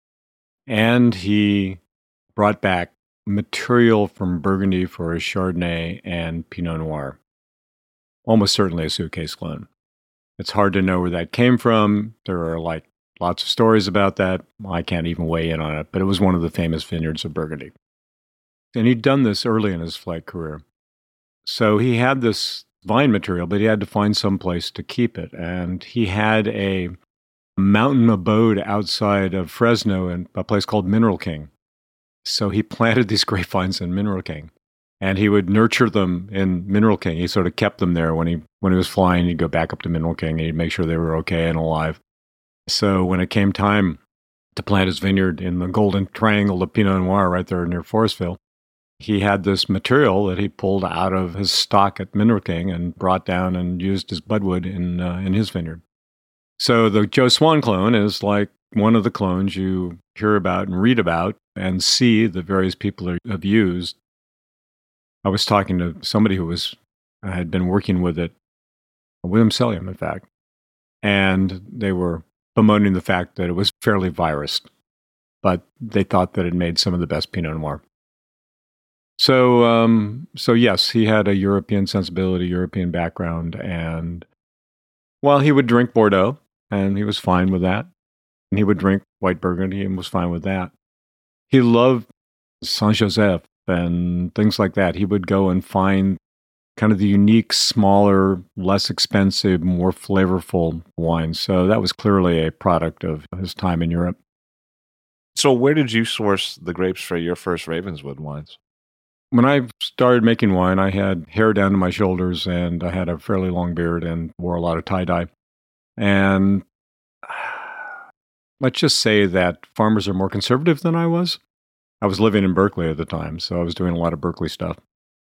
And he brought back material from Burgundy for his Chardonnay and Pinot Noir. Almost certainly a suitcase clone. It's hard to know where that came from. There are like lots of stories about that. I can't even weigh in on it, but it was one of the famous vineyards of Burgundy. And he'd done this early in his flight career. So he had this vine material, but he had to find some place to keep it. And he had a mountain abode outside of Fresno in a place called Mineral King. So he planted these grapevines in Mineral King. And he would nurture them in Mineral King. He sort of kept them there. When he when he was flying, he'd go back up to Mineral King and he'd make sure they were okay and alive. So when it came time to plant his vineyard in the Golden Triangle of Pinot Noir right there near Forestville, he had this material that he pulled out of his stock at Mineral King and brought down and used as budwood in uh, in his vineyard. So the Joe Swan clone is like one of the clones you hear about and read about and see that various people have used. I was talking to somebody who was had been working with it, William Sellium, in fact, and they were bemoaning the fact that it was fairly virused, but they thought that it made some of the best Pinot Noir. So, um, so yes, he had a European sensibility, European background, and well, he would drink Bordeaux, and he was fine with that. And he would drink white Burgundy and was fine with that. He loved Saint Joseph and things like that. He would go and find kind of the unique, smaller, less expensive, more flavorful wines. So that was clearly a product of his time in Europe. So where did you source the grapes for your first Ravenswood wines? When I started making wine, I had hair down to my shoulders and I had a fairly long beard and wore a lot of tie-dye. And let's just say that farmers are more conservative than I was. I was living in Berkeley at the time, so I was doing a lot of Berkeley stuff.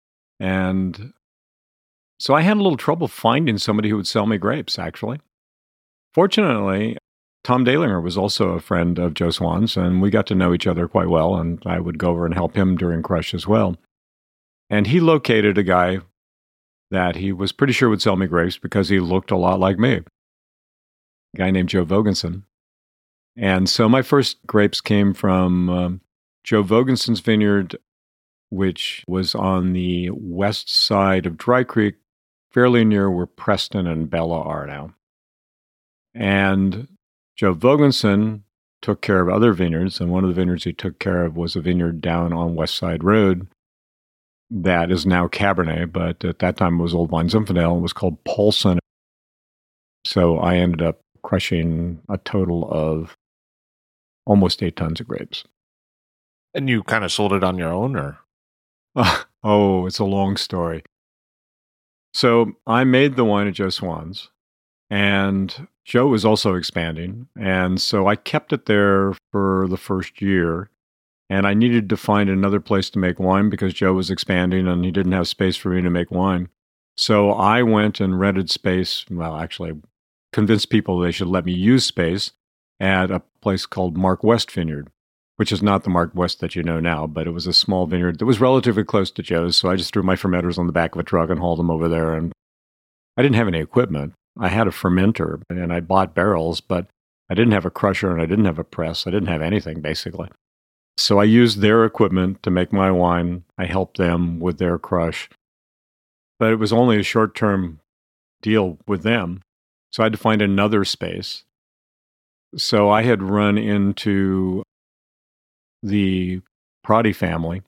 And so I had a little trouble finding somebody who would sell me grapes, actually. Fortunately, Tom Dalinger was also a friend of Joe Swan's, and we got to know each other quite well, and I would go over and help him during crush as well. And he located a guy that he was pretty sure would sell me grapes because he looked a lot like me, a guy named Joe Vogensen. And so my first grapes came from um, Joe Vogensen's vineyard, which was on the west side of Dry Creek, fairly near where Preston and Bella are now. And Joe Vogensen took care of other vineyards, and one of the vineyards he took care of was a vineyard down on West Side Road that is now Cabernet, but at that time it was Old Vine Zinfandel. It was called Paulson. So I ended up crushing a total of almost eight tons of grapes. And you kind of sold it on your own, or? Oh, it's a long story. So I made the wine at Joe Swan's, and Joe was also expanding. And so I kept it there for the first year. And I needed to find another place to make wine because Joe was expanding and he didn't have space for me to make wine. So I went and rented space. Well, actually, convinced people they should let me use space at a place called Mark West Vineyard, which is not the Mark West that you know now, but it was a small vineyard that was relatively close to Joe's. So I just threw my fermenters on the back of a truck and hauled them over there. And I didn't have any equipment. I had a fermenter and I bought barrels, but I didn't have a crusher and I didn't have a press. I didn't have anything, basically. So I used their equipment to make my wine. I helped them with their crush. But it was only a short-term deal with them. So I had to find another space. So I had run into the Prati family.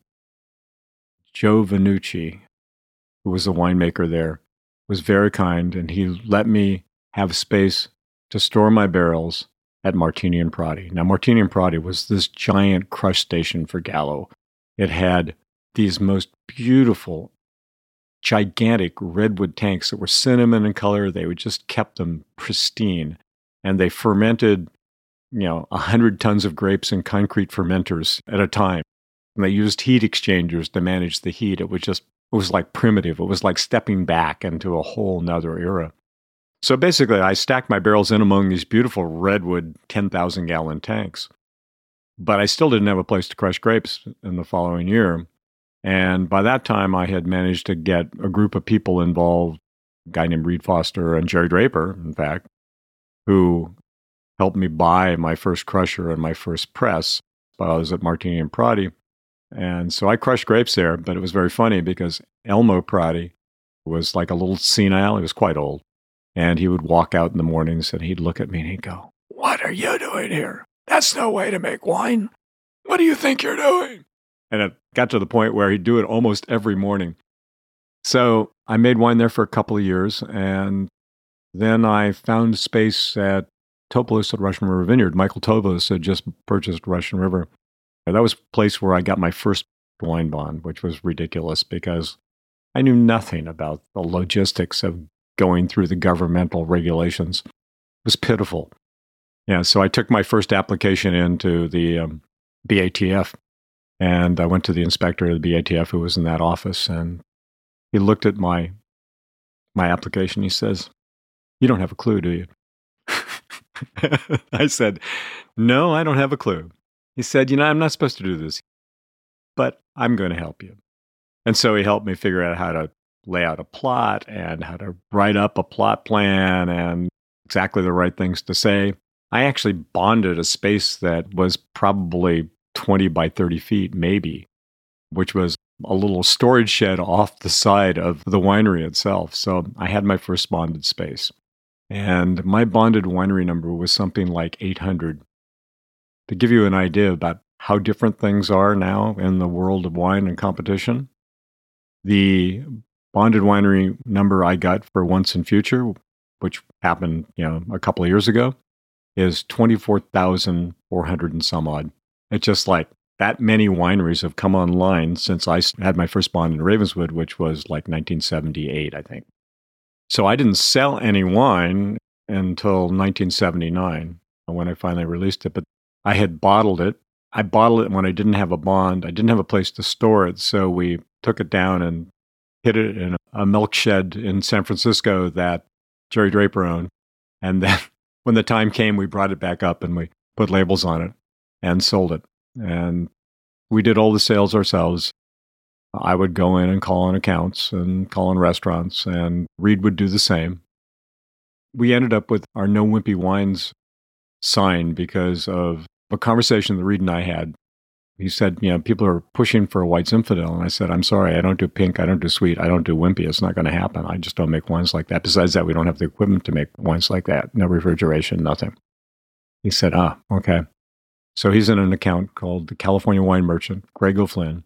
Joe Vanucci, who was the winemaker there, was very kind, and he let me have space to store my barrels at Martini and Prati. Now, Martini and Prati was this giant crush station for Gallo. It had these most beautiful, gigantic redwood tanks that were cinnamon in color. They would just kept them pristine. And they fermented, you know, one hundred tons of grapes in concrete fermenters at a time. And they used heat exchangers to manage the heat. It was just, it was like primitive. It was like stepping back into a whole nother era. So basically, I stacked my barrels in among these beautiful redwood ten thousand gallon tanks. but I still didn't have a place to crush grapes in the following year. And by that time, I had managed to get a group of people involved, a guy named Reed Foster and Jerry Draper, in fact, who helped me buy my first crusher and my first press while I was at Martini and Prati. And so I crushed grapes there, but it was very funny because Elmo Prati was like a little senile. He was quite old. And he would walk out in the mornings and he'd look at me and he'd go, "What are you doing here? That's no way to make wine. What do you think you're doing?" And it got to the point where he'd do it almost every morning. So I made wine there for a couple of years. And then I found space at Topolis at Russian River Vineyard. Michael Topolis had just purchased Russian River. And that was a place where I got my first wine bond, which was ridiculous because I knew nothing about the logistics of going through the governmental regulations. It was pitiful. Yeah, so I took my first application into the um, B A T F, and I went to the inspector of the B A T F who was in that office, and he looked at my my application. He says, "You don't have a clue, do you?" I said, "No, I don't have a clue." He said, "You know, I'm not supposed to do this, but I'm going to help you." And so he helped me figure out how to lay out a plot and how to write up a plot plan and exactly the right things to say. I actually bonded a space that was probably twenty by thirty feet, maybe, which was a little storage shed off the side of the winery itself. So I had my first bonded space. And my bonded winery number was something like eight hundred. To give you an idea about how different things are now in the world of wine and competition, the bonded winery number I got for Once and Future, which happened, you know, a couple of years ago, is twenty-four thousand four hundred and some odd. It's just like that many wineries have come online since I had my first bond in Ravenswood, which was like nineteen seventy-eight, I think. So I didn't sell any wine until nineteen seventy-nine when I finally released it, but I had bottled it. I bottled it when I didn't have a bond. I didn't have a place to store it, so we took it down and hid it in a milk shed in San Francisco that Jerry Draper owned. And then when the time came, we brought it back up and we put labels on it and sold it. And we did all the sales ourselves. I would go in and call on accounts and call on restaurants, and Reed would do the same. We ended up with our No Wimpy Wines sign because of a conversation that Reed and I had. He said, you know, people are pushing for a white Zinfandel. And I said, I'm sorry, I don't do pink, I don't do sweet, I don't do wimpy. It's not going to happen. I just don't make wines like that. Besides that, we don't have the equipment to make wines like that. No refrigeration, nothing. He said, ah, okay. So he's in an account called the California Wine Merchant, Greg O'Flynn.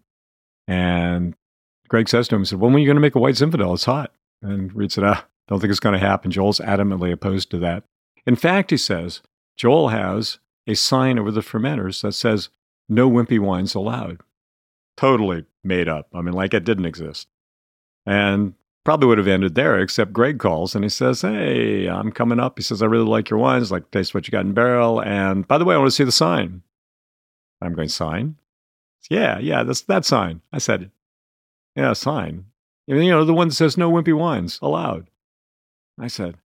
And Greg says to him, he said, when are you going to make a white Zinfandel? It's hot. And Reed said, ah, don't think it's going to happen. Joel's adamantly opposed to that. In fact, he says, Joel has a sign over the fermenters that says, no wimpy wines allowed. Totally made up. I mean, like it didn't exist. And probably would have ended there, except Greg calls and he says, hey, I'm coming up. He says, I really like your wines, like to taste what you got in barrel. And by the way, I want to see the sign. I'm going, sign? Yeah, yeah, that's that sign. I said, yeah, sign. You know, the one that says no wimpy wines allowed. I said,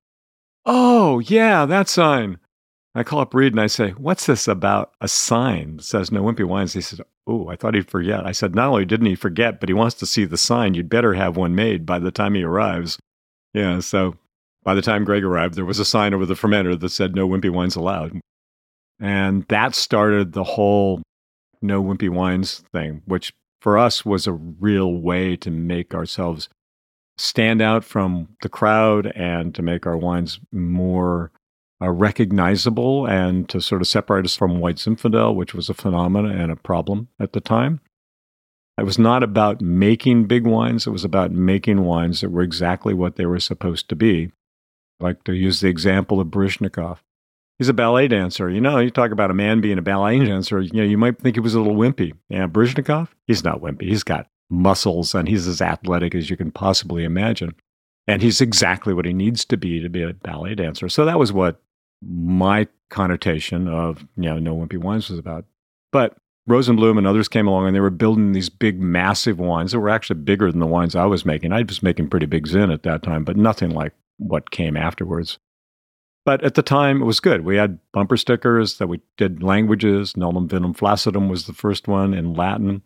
oh, yeah, that sign. I call up Reed and I say, what's this about a sign that says no wimpy wines? He said, oh, I thought he'd forget. I said, not only didn't he forget, but he wants to see the sign. You'd better have one made by the time he arrives. Yeah, so by the time Greg arrived, there was a sign over the fermenter that said no wimpy wines allowed. And that started the whole no wimpy wines thing, which for us was a real way to make ourselves stand out from the crowd and to make our wines more Uh, recognizable and to sort of separate us from White Zinfandel, which was a phenomenon and a problem at the time. It was not about making big wines. It was about making wines that were exactly what they were supposed to be. I like to use the example of Baryshnikov. He's a ballet dancer. You know, you talk about a man being a ballet dancer, you know, you might think he was a little wimpy. Yeah, Baryshnikov, he's not wimpy. He's got muscles and he's as athletic as you can possibly imagine. And he's exactly what he needs to be to be a ballet dancer. So that was what my connotation of, you know, no wimpy wines was about. But Rosenblum and others came along and they were building these big, massive wines that were actually bigger than the wines I was making. I was making pretty big Zin at that time, but nothing like what came afterwards. But at the time, it was good. We had bumper stickers that we did languages. Nullum vinum flaccidum was the first one in Latin.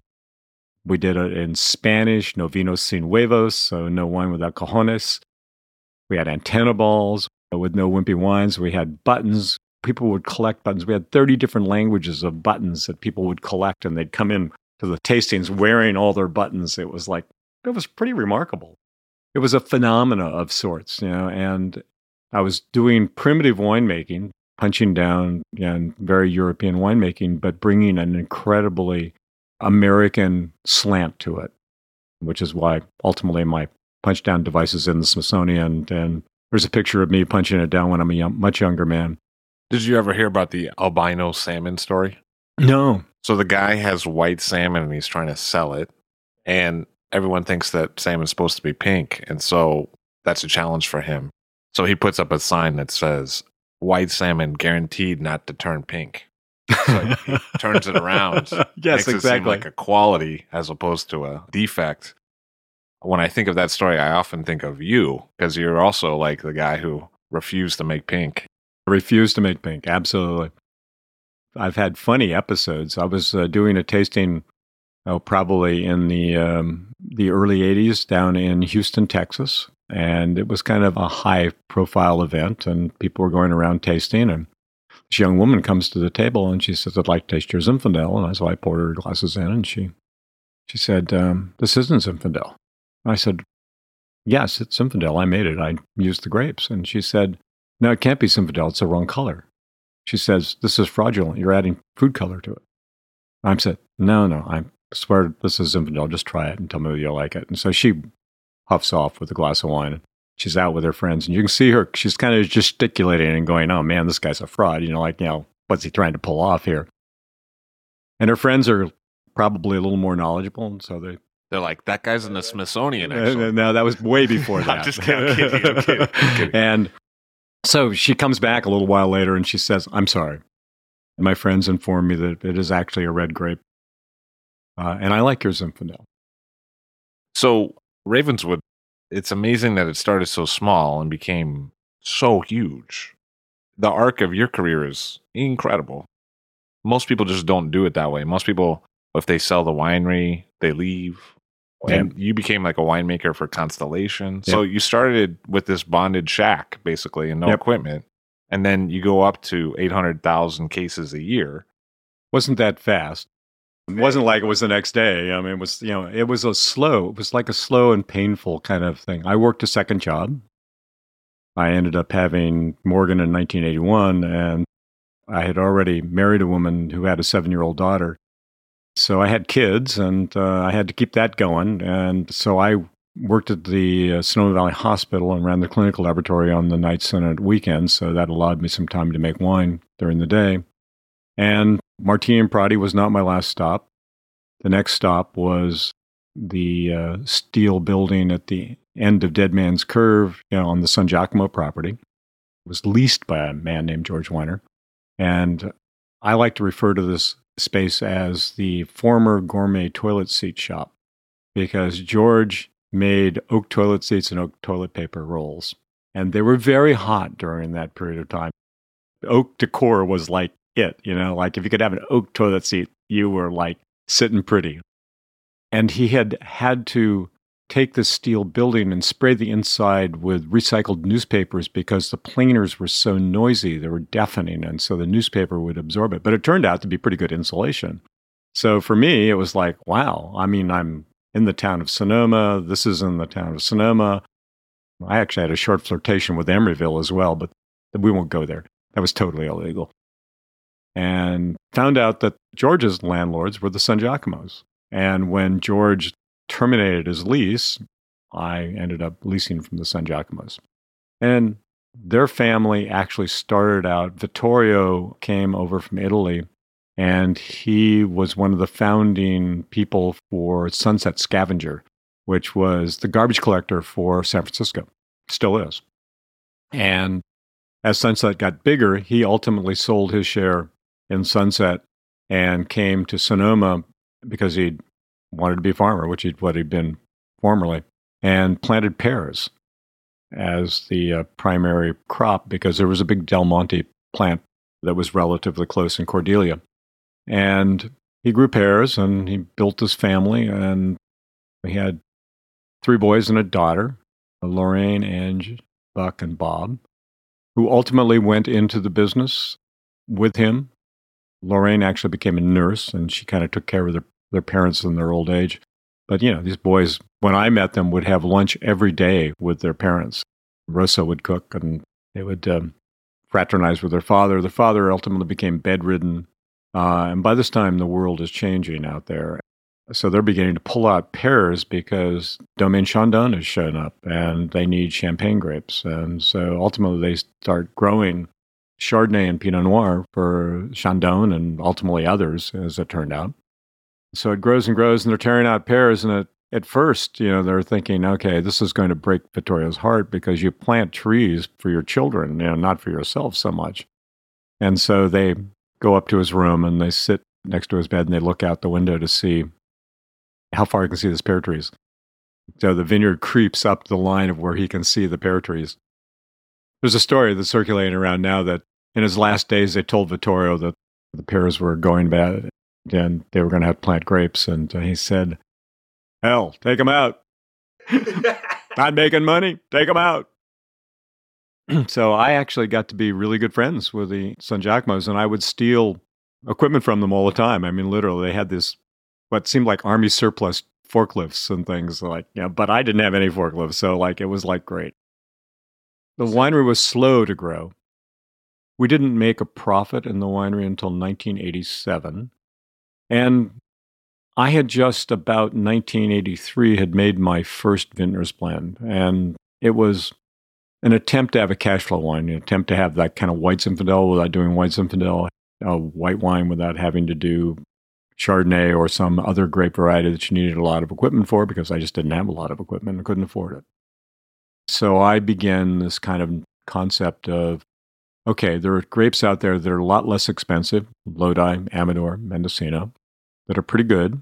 We did it in Spanish, no vinos sin huevos, so no wine without cojones. We had antenna balls with no wimpy wines. We had buttons. People would collect buttons. We had thirty different languages of buttons that people would collect, and they'd come in to the tastings wearing all their buttons. It was like, it was pretty remarkable. It was a phenomena of sorts, you know, and I was doing primitive winemaking, punching down and very European winemaking, but bringing an incredibly American slant to it, which is why ultimately my punch down device is in the Smithsonian. And there's a picture of me punching it down when I'm a young, much younger man. Did you ever hear about the albino salmon story? No. So the guy has white salmon and he's trying to sell it. And everyone thinks that salmon's supposed to be pink. And so that's a challenge for him. So he puts up a sign that says, white salmon guaranteed not to turn pink. So he turns it around. Yes, makes it exactly. seem like a quality as opposed to a defect. When I think of that story, I often think of you because you're also like the guy who refused to make pink. I refused to make pink. Absolutely. I've had funny episodes. I was uh, doing a tasting, oh, probably in the um, the early eighties down in Houston, Texas. And it was kind of a high-profile event, and people were going around tasting. And this young woman comes to the table, and she says, "I'd like to taste your Zinfandel." And so I poured her glasses in, and she she said, um, "This isn't Zinfandel." And I said, "Yes, it's Zinfandel. I made it. I used the grapes." And she said, "No, it can't be Zinfandel. It's the wrong color." She says, "This is fraudulent. You're adding food color to it." I said, "No, no, I swear this is Zinfandel. Just try it and tell me whether you like it." And so she huffs off with a glass of wine. She's out with her friends, and you can see her. She's kind of gesticulating and going, "Oh man, this guy's a fraud." You know, like, you know, what's he trying to pull off here? And her friends are probably a little more knowledgeable, and so they They're like, that guy's in the Smithsonian, actually. Uh, no, that was way before that. I'm just kidding. I'm kidding. I'm kidding. I'm kidding. And so she comes back a little while later, and she says, "I'm sorry. My friends informed me that it is actually a red grape, uh, and I like your Zinfandel." So Ravenswood, it's amazing that it started so small and became so huge. The arc of your career is incredible. Most people just don't do it that way. Most people, if they sell the winery, they leave. And Yep. you became like a winemaker for Constellation. So you started with this bonded shack, basically, and no Yep. equipment. And then you go up to eight hundred thousand cases a year. Wasn't that fast? It wasn't like it was the next day. I mean, it was, you know, it was a slow, it was like a slow and painful kind of thing. I worked a second job. I ended up having Morgan in nineteen eighty-one, and I had already married a woman who had a seven-year-old daughter. So I had kids, and uh, I had to keep that going. And so I worked at the uh, Sonoma Valley Hospital and ran the clinical laboratory on the nights and at weekends. So that allowed me some time to make wine during the day. And Martini and Prati was not my last stop. The next stop was the uh, steel building at the end of Dead Man's Curve, you know, on the San Giacomo property. It was leased by a man named George Weiner. And I like to refer to this space as the former gourmet toilet seat shop, because George made oak toilet seats and oak toilet paper rolls. And they were very hot during that period of time. Oak decor was like it, you know, like if you could have an oak toilet seat, you were like sitting pretty. And he had had to take this steel building and spray the inside with recycled newspapers because the planers were so noisy, they were deafening, and so the newspaper would absorb it. But it turned out to be pretty good insulation. So for me, it was like, wow, I mean, I'm in the town of Sonoma. This is in the town of Sonoma. I actually had a short flirtation with Emeryville as well, but we won't go there. That was totally illegal. And found out that George's landlords were the San Giacomos. And when George terminated his lease, I ended up leasing from the San Giacomos. And their family actually started out, Vittorio came over from Italy, and he was one of the founding people for Sunset Scavenger, which was the garbage collector for San Francisco. Still is. And as Sunset got bigger, he ultimately sold his share in Sunset and came to Sonoma because he wanted to be a farmer, which is what he'd been formerly, and planted pears. as the uh, primary crop because there was a big Del Monte plant that was relatively close in Cordelia. And he grew pears and he built his family, and he had three boys and a daughter, Lorraine, Ange, Buck, and Bob, who ultimately went into the business with him. Lorraine actually became a nurse, and she kind of took care of their, their parents in their old age. But, you know, these boys, when I met them, would have lunch every day with their parents. Rosa would cook, and they would um, fraternize with their father. The father ultimately became bedridden. Uh, and by this time, the world is changing out there. So they're beginning to pull out pears because Domaine Chandon has shown up, and they need champagne grapes. And so ultimately, they start growing Chardonnay and Pinot Noir for Chandon and ultimately others, as it turned out. So it grows and grows, and they're tearing out pears. And at, at first, you know, they're thinking, okay, this is going to break Vittorio's heart because you plant trees for your children, you know, not for yourself so much. And so they go up to his room and they sit next to his bed and they look out the window to see how far he can see these pear trees. So the vineyard creeps up the line of where he can see the pear trees. There's a story that's circulating around now that in his last days, they told Vittorio that the pears were going bad and they were going to have to plant grapes. And uh, he said, hell, take them out. Not making money. Take them out. So I actually got to be really good friends with the San Giacomos, and I would steal equipment from them all the time. I mean, literally, they had this, what seemed like army surplus forklifts and things like, yeah, but I didn't have any forklifts. So like, it was like great. The winery was slow to grow. We didn't make a profit in the winery until nineteen eighty-seven. And I had just about nineteen eighty-three had made my first Vintners blend. And it was an attempt to have a cash flow wine, an attempt to have that kind of white Zinfandel without doing white Zinfandel, a white wine without having to do Chardonnay or some other grape variety that you needed a lot of equipment for, because I just didn't have a lot of equipment and couldn't afford it. So I began this kind of concept of, okay, there are grapes out there that are a lot less expensive, Lodi, Amador, Mendocino, that are pretty good.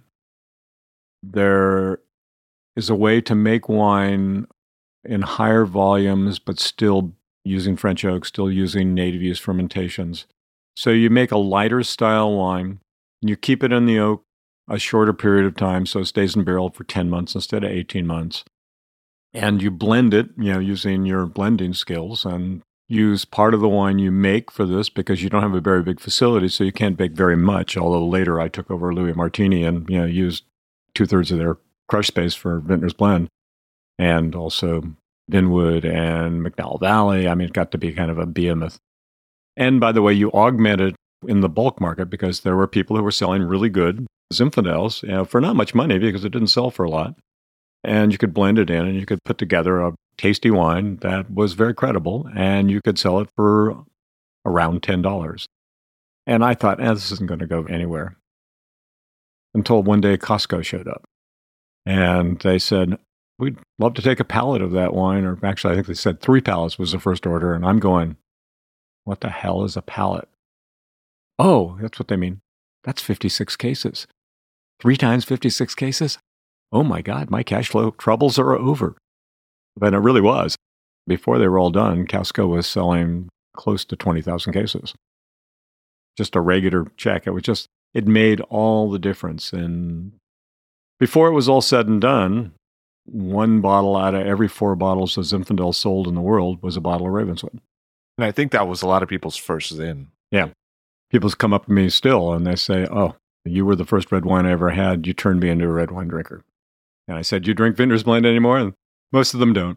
There is a way to make wine in higher volumes, but still using French oak, still using native yeast fermentations. So you make a lighter style wine, and you keep it in the oak a shorter period of time, so it stays in barrel for ten months instead of eighteen months. And you blend it, you know, using your blending skills, and use part of the wine you make for this because you don't have a very big facility, so you can't bake very much. Although later I took over Louis Martini and, you know, used two thirds of their crush space for Vintners Blend, and also Vinwood and McDowell Valley. I mean, it got to be kind of a behemoth. And by the way, you augment it in the bulk market because there were people who were selling really good Zinfandels, you know, for not much money because it didn't sell for a lot. And you could blend it in and you could put together a tasty wine that was very credible, and you could sell it for around ten dollars. And I thought, eh, this isn't going to go anywhere. Until one day Costco showed up. And they said, we'd love to take a pallet of that wine. Or actually, I think they said three pallets was the first order. And I'm going, what the hell is a pallet? Oh, that's what they mean. That's fifty-six cases. Three times fifty-six cases? Oh my God, my cash flow troubles are over. But it really was. Before they were all done, Costco was selling close to twenty thousand cases. Just a regular check. It was just, it made all the difference. And before it was all said and done, one bottle out of every four bottles of Zinfandel sold in the world was a bottle of Ravenswood. And I think that was a lot of people's first in. Yeah. People come up to me still and they say, oh, you were the first red wine I ever had. You turned me into a red wine drinker. And I said, do you drink Vintners Blend anymore? And most of them don't.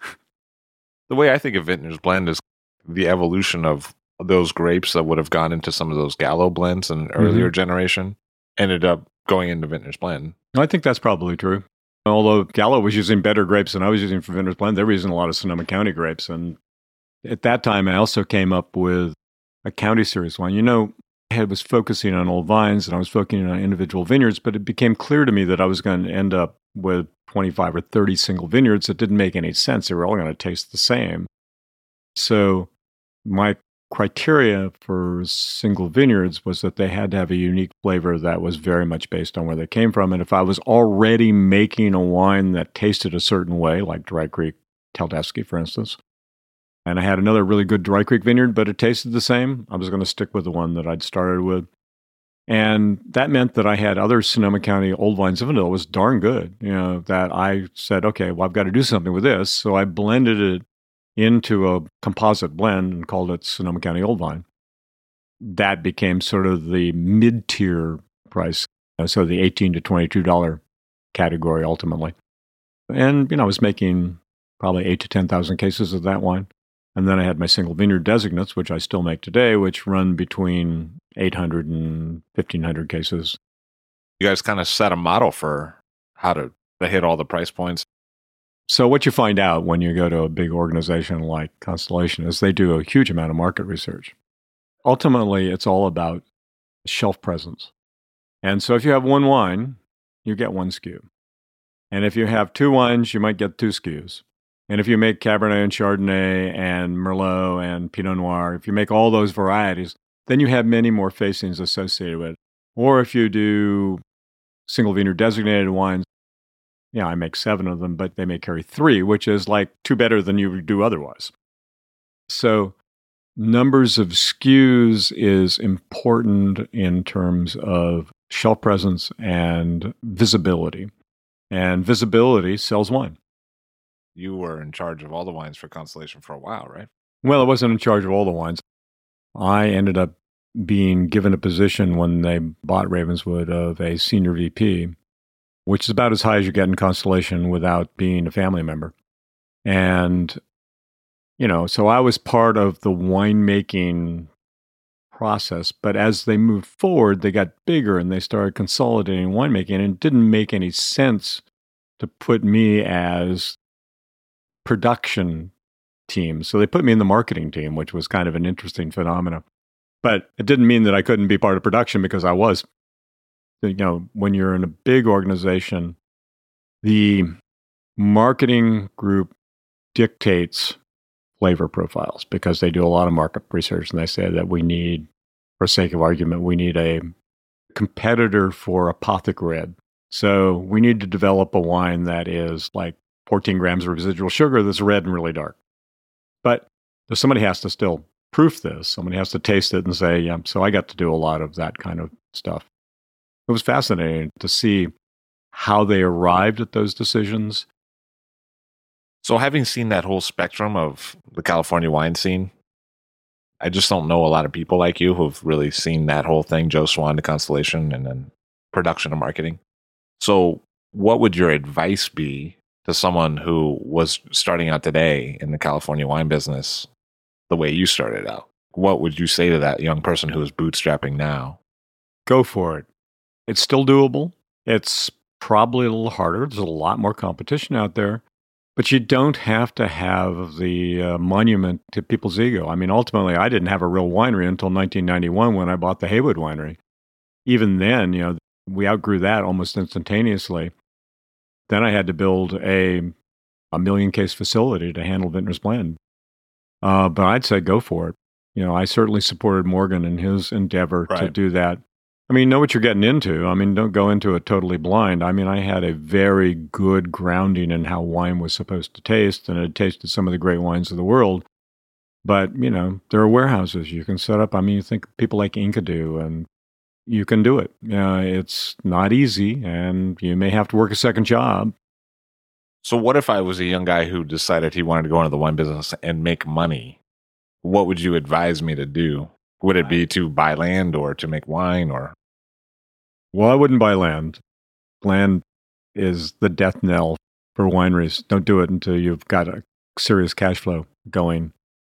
The way I think of Vintners Blend is the evolution of those grapes that would have gone into some of those Gallo blends in an earlier mm-hmm. generation ended up going into Vintners Blend. I think that's probably true. Although Gallo was using better grapes than I was using for Vintners Blend, they were using a lot of Sonoma County grapes. And at that time, I also came up with a county series wine. You know, I was focusing on old vines and I was focusing on individual vineyards, but it became clear to me that I was going to end up with twenty-five or thirty single vineyards that didn't make any sense. They were all going to taste the same. So my criteria for single vineyards was that they had to have a unique flavor that was very much based on where they came from. And if I was already making a wine that tasted a certain way, like Dry Creek Taldesky, for instance. And I had another really good Dry Creek vineyard, but it tasted the same. I was going to stick with the one that I'd started with. And that meant that I had other Sonoma County old vine Zinfandel was darn good, you know, that I said, okay, well, I've got to do something with this. So I blended it into a composite blend and called it Sonoma County Old Vine. That became sort of the mid-tier price, so the eighteen to twenty-two dollars category ultimately. And, you know, I was making probably eight to ten thousand cases of that wine. And then I had my single vineyard designates, which I still make today, which run between eight hundred and fifteen hundred cases. You guys kind of set a model for how to, to hit all the price points. So what you find out when you go to a big organization like Constellation is they do a huge amount of market research. Ultimately, it's all about shelf presence. And so if you have one wine, you get one S K U. And if you have two wines, you might get two S K Us. And if you make Cabernet and Chardonnay and Merlot and Pinot Noir, if you make all those varieties, then you have many more facings associated with it. Or if you do single vineyard designated wines, yeah, I make seven of them, but they may carry three, which is like two better than you would do otherwise. So numbers of S K Us is important in terms of shelf presence and visibility. And visibility sells wine. You were in charge of all the wines for Constellation for a while, right? Well, I wasn't in charge of all the wines. I ended up being given a position when they bought Ravenswood of a senior V P, which is about as high as you get in Constellation without being a family member. And, you know, so I was part of the winemaking process. But as they moved forward, they got bigger and they started consolidating winemaking. And it didn't make any sense to put me as production team. So they put me in the marketing team, which was kind of an interesting phenomenon. But it didn't mean that I couldn't be part of production because I was. You know, when you're in a big organization, the marketing group dictates flavor profiles because they do a lot of market research and they say that we need, for sake of argument, we need a competitor for Apothic Red. So we need to develop a wine that is like fourteen grams of residual sugar that's red and really dark. But somebody has to still proof this. Somebody has to taste it and say, yeah, so I got to do a lot of that kind of stuff. It was fascinating to see how they arrived at those decisions. So having seen that whole spectrum of the California wine scene, I just don't know a lot of people like you who've really seen that whole thing, Joe Swan to Constellation and then production and marketing. So what would your advice be to someone who was starting out today in the California wine business the way you started out? What would you say to that young person who is bootstrapping now? Go for it. It's still doable. It's probably a little harder. There's a lot more competition out there. But you don't have to have the uh, monument to people's ego. I mean, ultimately, I didn't have a real winery until nineteen ninety-one when I bought the Haywood Winery. Even then, you know, we outgrew that almost instantaneously. Then I had to build a a million case facility to handle Vintner's Blend. Uh, but I'd say go for it. You know, I certainly supported Morgan in his endeavor Right. to do that. I mean, know what you're getting into. I mean, don't go into it totally blind. I mean, I had a very good grounding in how wine was supposed to taste, and it tasted some of the great wines of the world. But, you know, there are warehouses you can set up. I mean, you think people like Enkidu, and you can do it. Uh, it's not easy, and you may have to work a second job. So what if I was a young guy who decided he wanted to go into the wine business and make money? What would you advise me to do? Would it be to buy land or to make wine or? Well, I wouldn't buy land. Land is the death knell for wineries. Don't do it until you've got a serious cash flow going.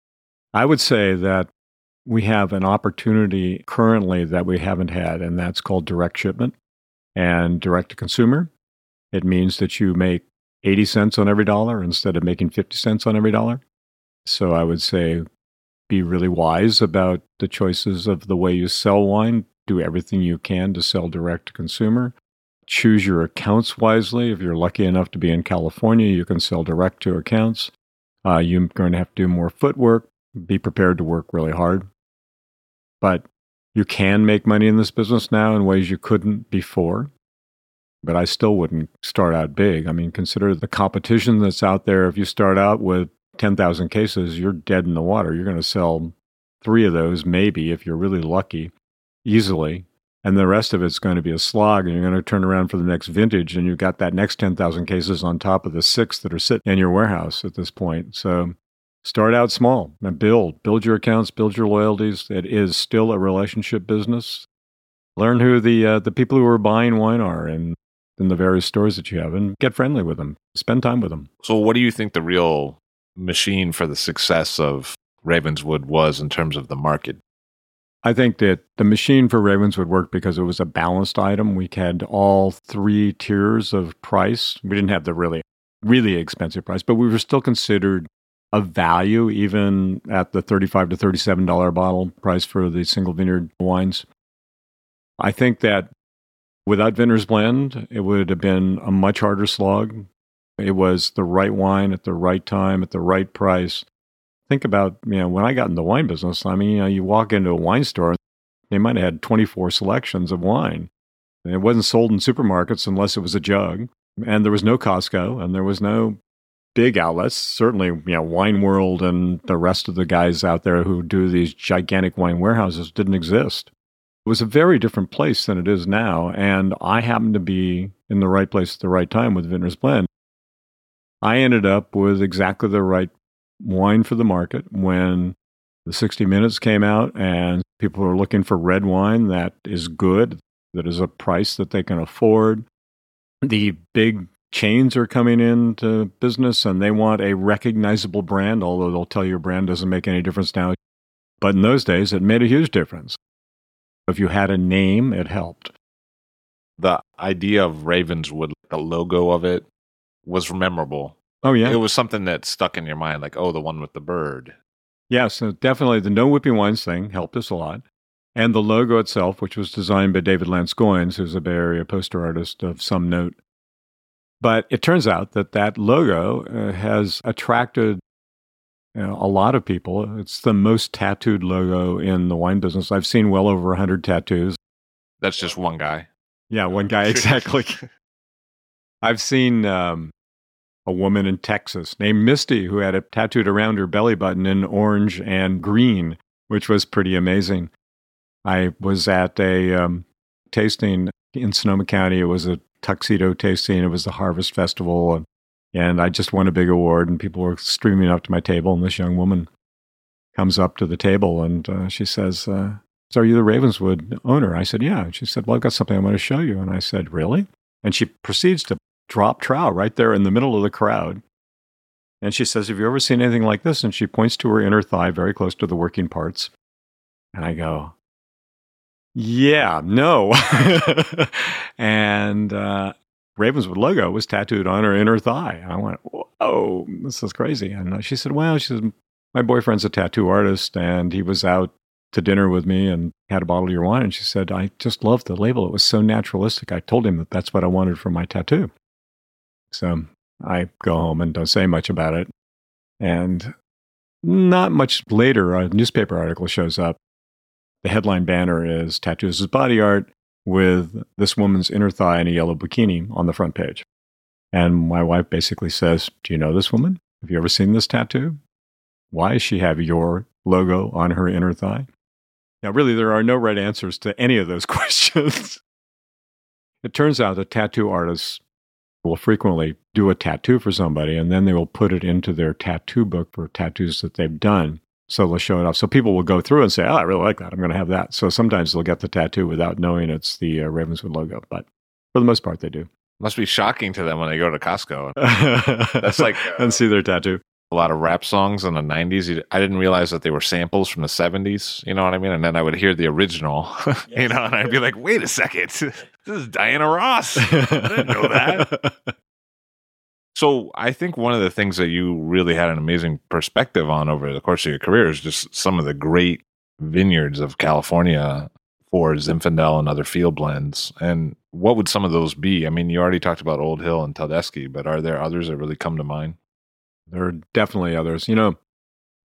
I would say that we have an opportunity currently that we haven't had, and that's called direct shipment and direct to consumer. It means that you make eighty cents on every dollar instead of making fifty cents on every dollar. So I would say be really wise about the choices of the way you sell wine. Do everything you can to sell direct to consumer. Choose your accounts wisely. If you're lucky enough to be in California, you can sell direct to accounts. Uh, you're going to have to do more footwork. Be prepared to work really hard. But you can make money in this business now in ways you couldn't before. but I still wouldn't start out big. I mean, consider the competition that's out there. If you start out with ten thousand cases, you're dead in the water. You're going to sell three of those, maybe, if you're really lucky, easily. And the rest of it's going to be a slog, and you're going to turn around for the next vintage, and you've got that next ten thousand cases on top of the six that are sitting in your warehouse at this point. So start out small and build. Build your accounts, build your loyalties. It is still a relationship business. Learn who the uh, the people who are buying wine are in, in the various stores that you have, and get friendly with them. Spend time with them. So what do you think the real machine for the success of Ravenswood was in terms of the market? I think that the machine for Ravenswood worked because it was a balanced item. We had all three tiers of price. We didn't have the really, really expensive price, but we were still considered a value even at the thirty-five to thirty-seven dollars bottle price for the single vineyard wines. I think that without Vintner's Blend, it would have been a much harder slog. It was the right wine at the right time at the right price. Think about, you know, when I got in the wine business, I mean, you know, you walk into a wine store, they might have had twenty-four selections of wine. And it wasn't sold in supermarkets unless it was a jug. And there was no Costco, and there was no big outlets. Certainly, you know, Wine World and the rest of the guys out there who do these gigantic wine warehouses didn't exist. It was a very different place than it is now. And I happened to be in the right place at the right time with Vintner's Blend. I ended up with exactly the right wine for the market when the sixty minutes came out and people were looking for red wine that is good, that is a price that they can afford. The big chains are coming into business and they want a recognizable brand, although they'll tell you your brand doesn't make any difference now. But in those days, it made a huge difference. If you had a name, it helped. The idea of Ravenswood, the logo of it, was memorable. Oh, yeah. It was something that stuck in your mind, like, oh, the one with the bird. Yeah, so definitely the No Whipping Wines thing helped us a lot. And the logo itself, which was designed by David Lance Goins, who's a Bay Area poster artist of some note. But it turns out that that logo uh, has attracted you know, a lot of people. It's the most tattooed logo in the wine business. I've seen well over one hundred tattoos. That's just one guy. Yeah, one guy, exactly. I've seen um, a woman in Texas named Misty who had it tattooed around her belly button in orange and green, which was pretty amazing. I was at a um, tasting in Sonoma County. It was a tuxedo tasting. It was the Harvest Festival. And, and I just won a big award, and people were streaming up to my table. And this young woman comes up to the table, and uh, she says, uh, so are you the Ravenswood owner? I said, yeah. And she said, well, I've got something I want to show you. And I said, really? And she proceeds to drop trow right there in the middle of the crowd. And she says, have you ever seen anything like this? And she points to her inner thigh, very close to the working parts. And I go, yeah, no. and uh, Ravenswood logo was tattooed on her inner thigh. And I went, whoa, this is crazy. And she said, well, she said, my boyfriend's a tattoo artist, and he was out to dinner with me and had a bottle of your wine. And she said, I just loved the label. It was so naturalistic. I told him that that's what I wanted for my tattoo. So I go home and don't say much about it. And not much later, a newspaper article shows up. The headline banner is Tattoos as Body Art with this woman's inner thigh in a yellow bikini on the front page. And my wife basically says, do you know this woman? Have you ever seen this tattoo? Why does she have your logo on her inner thigh? Now, really, there are no right answers to any of those questions. It turns out that tattoo artists will frequently do a tattoo for somebody, and then they will put it into their tattoo book for tattoos that they've done. So they'll show it off. So people will go through and say, oh, I really like that. I'm going to have that. So sometimes they'll get the tattoo without knowing it's the uh, Ravenswood logo. But for the most part, they do. Must be shocking to them when they go to Costco. That's like uh, and see their tattoo. A lot of rap songs in the nineties. I didn't realize that they were samples from the seventies. You know what I mean? And then I would hear the original, yes. you know, and I'd be like, wait a second. This is Diana Ross. I didn't know that. So I think one of the things that you really had an amazing perspective on over the course of your career is just some of the great vineyards of California for Zinfandel and other field blends. And what would some of those be? I mean, you already talked about Old Hill and Taldeschi, but are there others that really come to mind? There are definitely others. You know,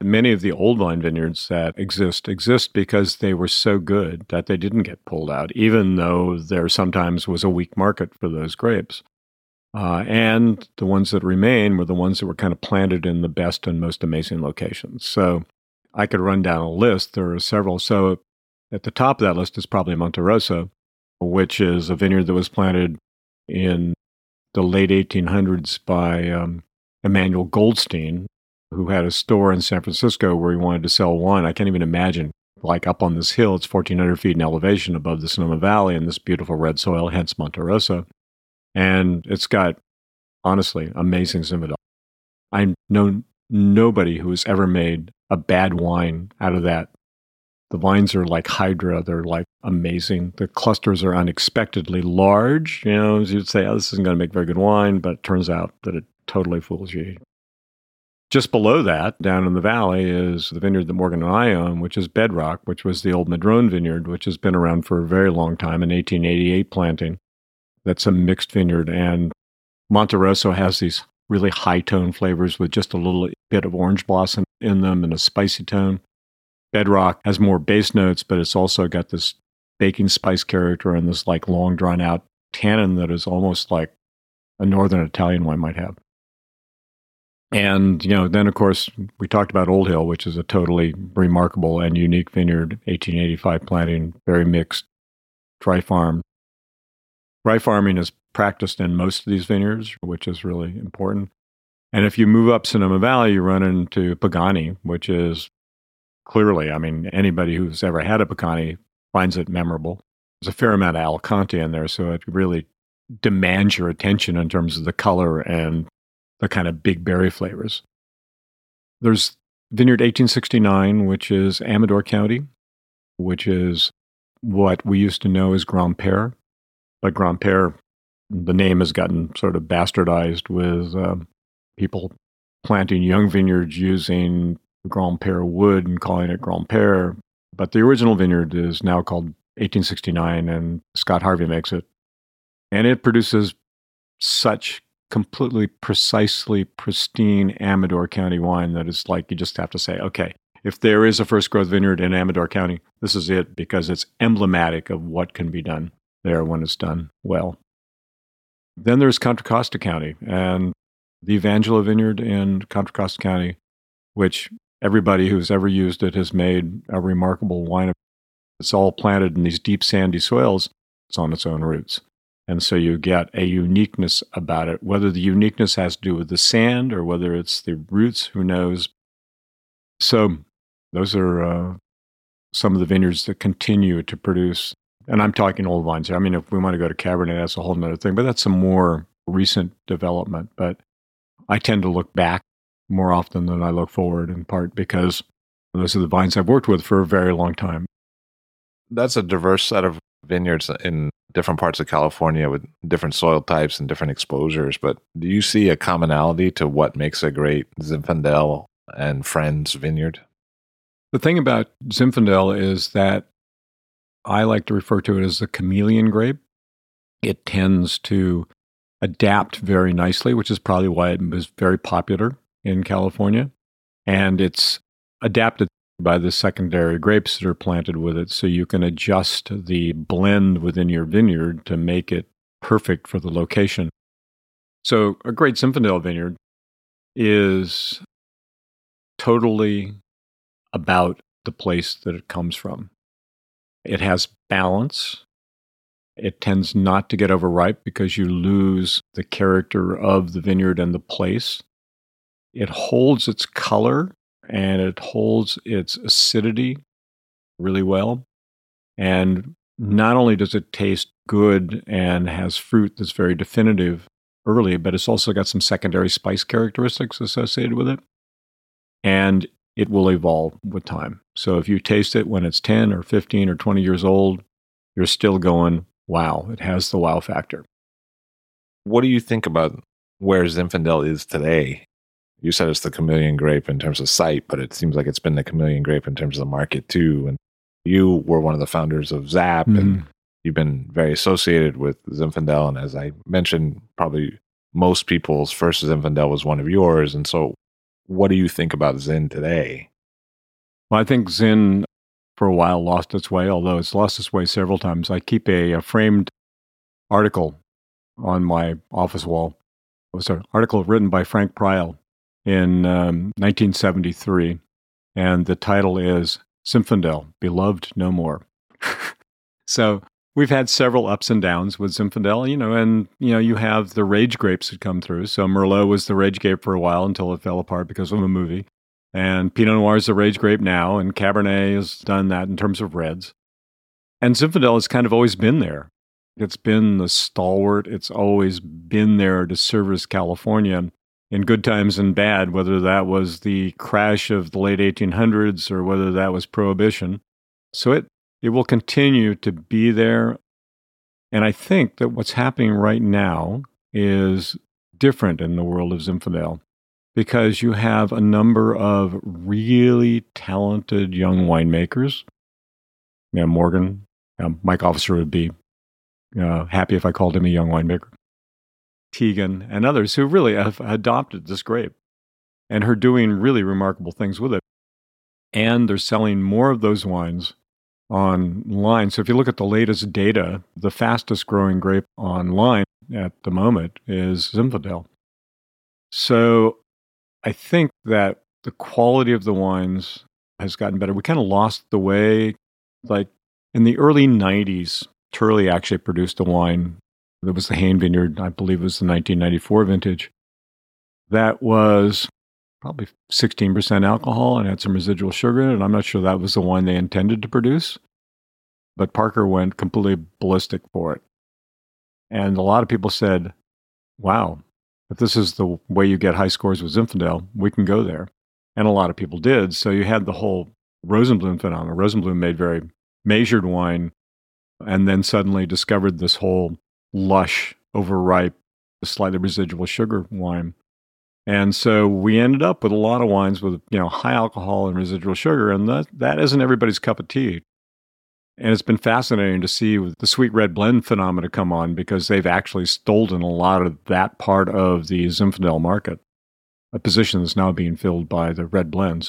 many of the old vine vineyards that exist exist because they were so good that they didn't get pulled out, even though there sometimes was a weak market for those grapes. Uh, and the ones that remain were the ones that were kind of planted in the best and most amazing locations. So I could run down a list. There are several. So at the top of that list is probably Monte Rosso, which is a vineyard that was planted in the late eighteen hundreds by um, Emmanuel Goldstein, who had a store in San Francisco where he wanted to sell wine. I can't even imagine, like up on this hill, it's fourteen hundred feet in elevation above the Sonoma Valley in this beautiful red soil, hence Monte Rosso. And it's got, honestly, amazing Zinfandel. I know nobody who has ever made a bad wine out of that. The vines are like hydra. They're like amazing. The clusters are unexpectedly large. You know, as you'd say, oh, this isn't going to make very good wine, but it turns out that it totally fools you. Just below that, down in the valley, is the vineyard that Morgan and I own, which is Bedrock, which was the old Madrone vineyard, which has been around for a very long time, an eighteen eighty-eight planting. That's a mixed vineyard. And Monte Rosso has these really high-tone flavors with just a little bit of orange blossom in them and a spicy tone. Bedrock has more base notes, but it's also got this baking spice character and this like long drawn-out tannin that is almost like a northern Italian wine might have. And, you know, then, of course, we talked about Old Hill, which is a totally remarkable and unique vineyard, eighteen eighty-five planting, very mixed, dry farm. Dry farming is practiced in most of these vineyards, which is really important. And if you move up Sonoma Valley, you run into Pagani, which is clearly, I mean, anybody who's ever had a Pagani finds it memorable. There's a fair amount of Alicante in there, so it really demands your attention in terms of the color and the kind of big berry flavors. There's Vineyard eighteen sixty-nine, which is Amador County, which is what we used to know as Grand Père. But Grand Père, the name has gotten sort of bastardized with um, people planting young vineyards using Grand Père wood and calling it Grand Père. But the original vineyard is now called eighteen sixty-nine, and Scott Harvey makes it. And it produces such completely precisely pristine Amador County wine that it's like you just have to say, okay, if there is a first growth vineyard in Amador County, this is it, because it's emblematic of what can be done there when it's done well. Then there's Contra Costa County and the Evangelo Vineyard in Contra Costa County, which everybody who's ever used it has made a remarkable wine. It's all planted in these deep sandy soils. It's on its own roots. And so you get a uniqueness about it. Whether the uniqueness has to do with the sand or whether it's the roots, who knows? So those are uh, some of the vineyards that continue to produce. And I'm talking old vines here. I mean, if we want to go to Cabernet, that's a whole nother thing. But that's some more recent development. But I tend to look back more often than I look forward, in part because those are the vines I've worked with for a very long time. That's a diverse set of vineyards in different parts of California with different soil types and different exposures. But do you see a commonality to what makes a great Zinfandel and Friends vineyard? The thing about Zinfandel is that I like to refer to it as the chameleon grape. It tends to adapt very nicely, which is probably why it was very popular in California. And it's adapted by the secondary grapes that are planted with it, so you can adjust the blend within your vineyard to make it perfect for the location. So a great Zinfandel vineyard is totally about the place that it comes from. It has balance. It tends not to get overripe because you lose the character of the vineyard and the place. It holds its color and it holds its acidity really well. And not only does it taste good and has fruit that's very definitive early, but it's also got some secondary spice characteristics associated with it. And it will evolve with time. So if you taste it when it's ten or fifteen or twenty years old, you're still going, wow, it has the wow factor. What do you think about where Zinfandel is today? You said it's the chameleon grape in terms of sight, but it seems like it's been the chameleon grape in terms of the market too. And you were one of the founders of Zap, mm-hmm. and you've been very associated with Zinfandel. And as I mentioned, probably most people's first Zinfandel was one of yours. And so what do you think about Zin today? Well, I think Zin for a while lost its way, although it's lost its way several times. I keep a, a framed article on my office wall. It was an article written by Frank Pryal in um, nineteen seventy-three, and the title is Zinfandel, Beloved No More. So we've had several ups and downs with Zinfandel, you know, and, you know, you have the rage grapes that come through. So Merlot was the rage grape for a while until it fell apart because of a movie. And Pinot Noir is the rage grape now, and Cabernet has done that in terms of reds. And Zinfandel has kind of always been there. It's been the stalwart. It's always been there to service California in good times and bad, whether that was the crash of the late eighteen hundreds or whether that was Prohibition. So it, it will continue to be there. And I think that what's happening right now is different in the world of Zinfandel, because you have a number of really talented young winemakers. You know, Morgan, um, Mike Officer would be uh, happy if I called him a young winemaker. Tegan and others who really have adopted this grape and are doing really remarkable things with it. And they're selling more of those wines online. So if you look at the latest data, the fastest growing grape online at the moment is Zinfandel. So I think that the quality of the wines has gotten better. We kind of lost the way, like in the early nineties, Turley actually produced a wine. That was the Hain Vineyard, I believe it was the nineteen ninety-four vintage. That was probably sixteen percent alcohol and had some residual sugar in it. And I'm not sure that was the wine they intended to produce. But Parker went completely ballistic for it. And a lot of people said, wow, if this is the way you get high scores with Zinfandel, we can go there. And a lot of people did. So you had the whole Rosenblum phenomenon. Rosenblum made very measured wine and then suddenly discovered this whole lush, overripe, slightly residual sugar wine. And so we ended up with a lot of wines with, you know, high alcohol and residual sugar, and that, that isn't everybody's cup of tea. And it's been fascinating to see the sweet red blend phenomena come on, because they've actually stolen a lot of that part of the Zinfandel market, a position that's now being filled by the red blends.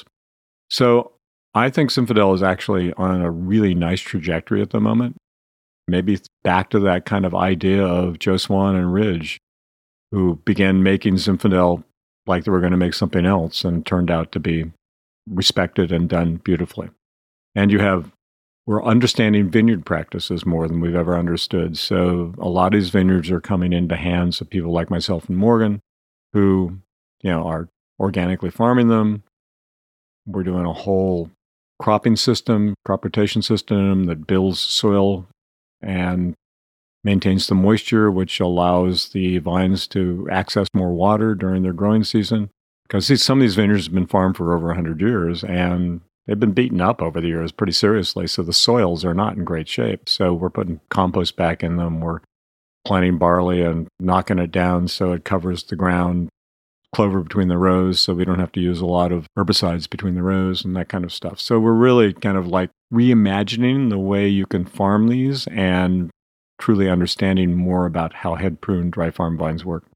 So I think Zinfandel is actually on a really nice trajectory at the moment. Maybe back to that kind of idea of Joe Swan and Ridge, who began making Zinfandel like they were going to make something else and turned out to be respected and done beautifully. And you have, we're understanding vineyard practices more than we've ever understood. So a lot of these vineyards are coming into hands of people like myself and Morgan, who, you know, are organically farming them. We're doing a whole cropping system, crop rotation system that builds soil and maintains the moisture, which allows the vines to access more water during their growing season. Because see, some of these vineyards have been farmed for over one hundred years, and they've been beaten up over the years pretty seriously, so the soils are not in great shape. So we're putting compost back in them. We're planting barley and knocking it down so it covers the ground, clover between the rows so we don't have to use a lot of herbicides between the rows and that kind of stuff. So we're really kind of like reimagining the way you can farm these and truly understanding more about how head-pruned dry farm vines work.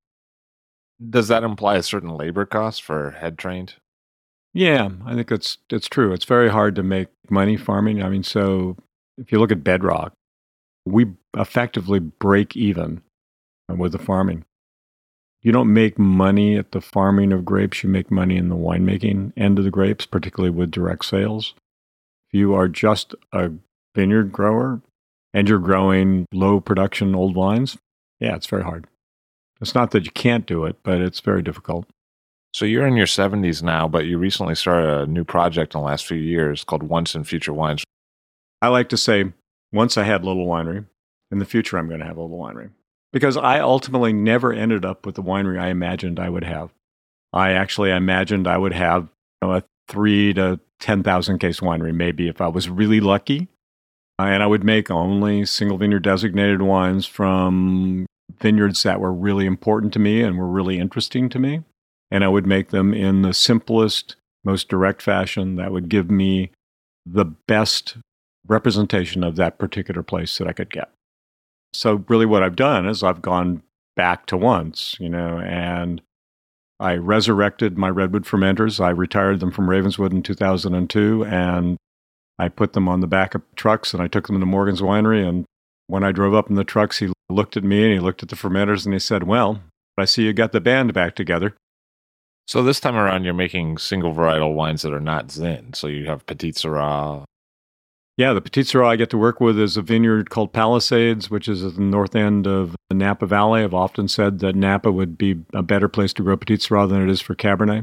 Does that imply a certain labor cost for head-trained? Yeah, I think it's it's true. It's very hard to make money farming. I mean, so if you look at Bedrock, we effectively break even with the farming. You don't make money at the farming of grapes. You make money in the winemaking end of the grapes, particularly with direct sales. If you are just a vineyard grower and you're growing low production old wines, yeah, it's very hard. It's not that you can't do it, but it's very difficult. So you're in your seventies now, but you recently started a new project in the last few years called Once and Future Wines. I like to say, once I had Little Winery, in the future I'm going to have a Little Winery. Because I ultimately never ended up with the winery I imagined I would have. I actually imagined I would have, you know, a three to ten thousand case winery, maybe if I was really lucky. And I would make only single vineyard designated wines from vineyards that were really important to me and were really interesting to me. And I would make them in the simplest, most direct fashion that would give me the best representation of that particular place that I could get. So really what I've done is I've gone back to once, you know, and I resurrected my redwood fermenters. I retired them from Ravenswood in two thousand two, and I put them on the back of trucks, and I took them to Morgan's Winery. And when I drove up in the trucks, he looked at me and he looked at the fermenters and he said, "Well, I see you got the band back together." So this time around, you're making single varietal wines that are not Zin. So you have Petit Syrah. Yeah, the Petit Syrah I get to work with is a vineyard called Palisades, which is at the north end of the Napa Valley. I've often said that Napa would be a better place to grow Petit Syrah than it is for Cabernet.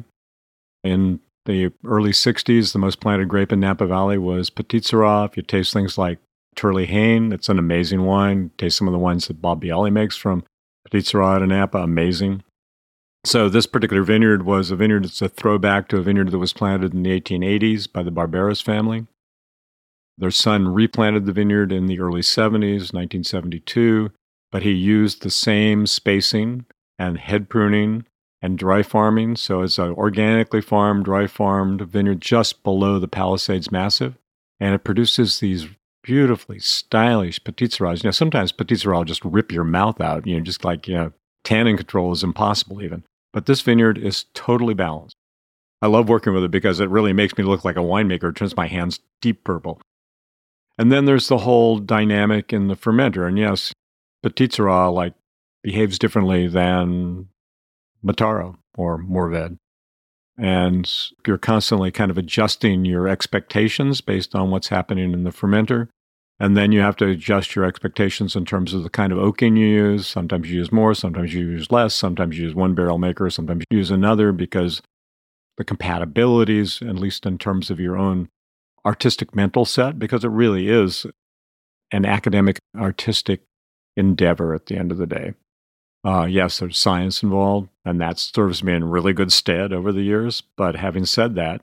In the early sixties, the most planted grape in Napa Valley was Petit Syrah. If you taste things like Turley Hayne, it's an amazing wine. Taste some of the wines that Bob Bialy makes from Petit Syrah out of Napa, amazing. So this particular vineyard was a vineyard that's a throwback to a vineyard that was planted in the eighteen eighties by the Barberos family. Their son replanted the vineyard in the early seventies, nineteen seventy-two, but he used the same spacing and head pruning and dry farming. So it's an organically farmed, dry farmed vineyard just below the Palisades Massif. And it produces these beautifully stylish Petit Syrahs. You know, sometimes Petit Syrah will just rip your mouth out, you know, just like, you know, tannin control is impossible even. But this vineyard is totally balanced. I love working with it because it really makes me look like a winemaker. It turns my hands deep purple. And then there's the whole dynamic in the fermenter. And yes, Petit Syrah like behaves differently than Mataro or Mourvèdre. And you're constantly kind of adjusting your expectations based on what's happening in the fermenter. And then you have to adjust your expectations in terms of the kind of oaking you use. Sometimes you use more, sometimes you use less, sometimes you use one barrel maker, sometimes you use another, because the compatibilities, at least in terms of your own artistic mental set, because it really is an academic artistic endeavor at the end of the day. Uh, yes, there's science involved, and that serves me in really good stead over the years. But having said that,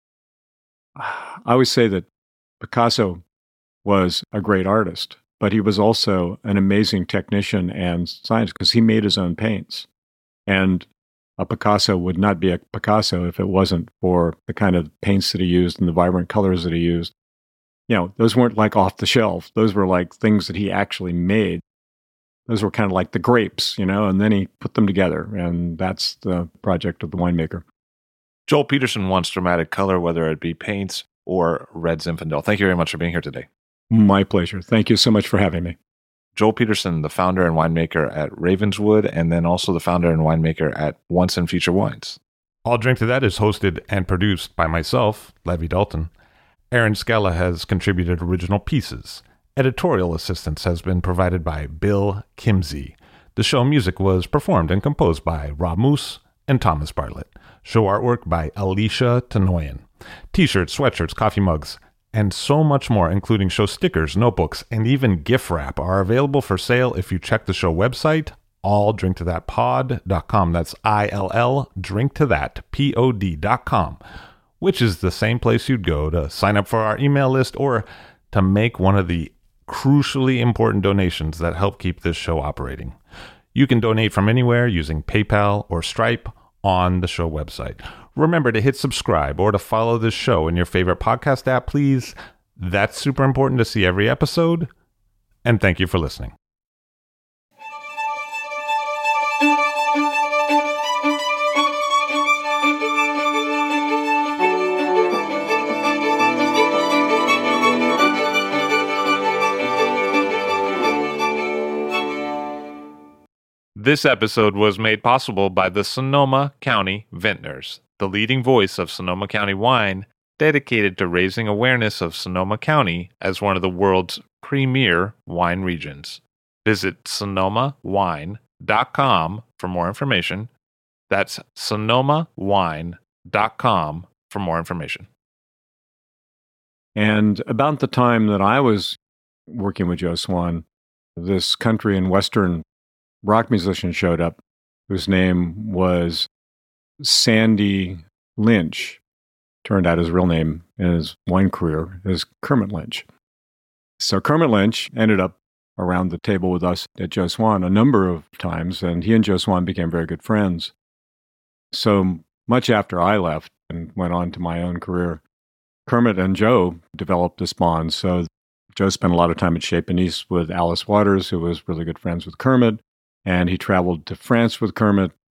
I always say that Picasso was a great artist, but he was also an amazing technician and scientist because he made his own paints. And a Picasso would not be a Picasso if it wasn't for the kind of paints that he used and the vibrant colors that he used. You know, those weren't like off the shelf. Those were like things that he actually made. Those were kind of like the grapes, you know, and then he put them together. And that's the project of the winemaker. Joel Peterson wants dramatic color, whether it be paints or red Zinfandel. Thank you very much for being here today. My pleasure. Thank you so much for having me. Joel Peterson, the founder and winemaker at Ravenswood, and then also the founder and winemaker at Once and Future Wines. I'll Drink to That is hosted and produced by myself, Levi Dalton. Aaron Scala has contributed original pieces. Editorial assistance has been provided by Bill Kimsey. The show music was performed and composed by Rob Moose and Thomas Bartlett. Show artwork by Alicia Tenoyan. T-shirts, sweatshirts, coffee mugs, and so much more, including show stickers, notebooks, and even gift wrap, are available for sale if you check the show website, all drink to that pod dot com. That's I L L, drink to that, P O D dot com, which is the same place you'd go to sign up for our email list or to make one of the crucially important donations that help keep this show operating. You can donate from anywhere using PayPal or Stripe on the show website. Remember to hit subscribe or to follow this show in your favorite podcast app, please. That's super important to see every episode. And thank you for listening. This episode was made possible by the Sonoma County Vintners, the leading voice of Sonoma County wine, dedicated to raising awareness of Sonoma County as one of the world's premier wine regions. Visit sonoma wine dot com for more information. That's sonoma wine dot com for more information. And about the time that I was working with Joe Swan, this country and Western rock musician showed up whose name was Sandy Lynch. Turned out his real name in his wine career is Kermit Lynch. So Kermit Lynch ended up around the table with us at Joe Swan a number of times, and he and Joe Swan became very good friends. So much after I left and went on to my own career, Kermit and Joe developed this bond. So Joe spent a lot of time at Chez Panisse with Alice Waters, who was really good friends with Kermit. And he traveled to France with Kermit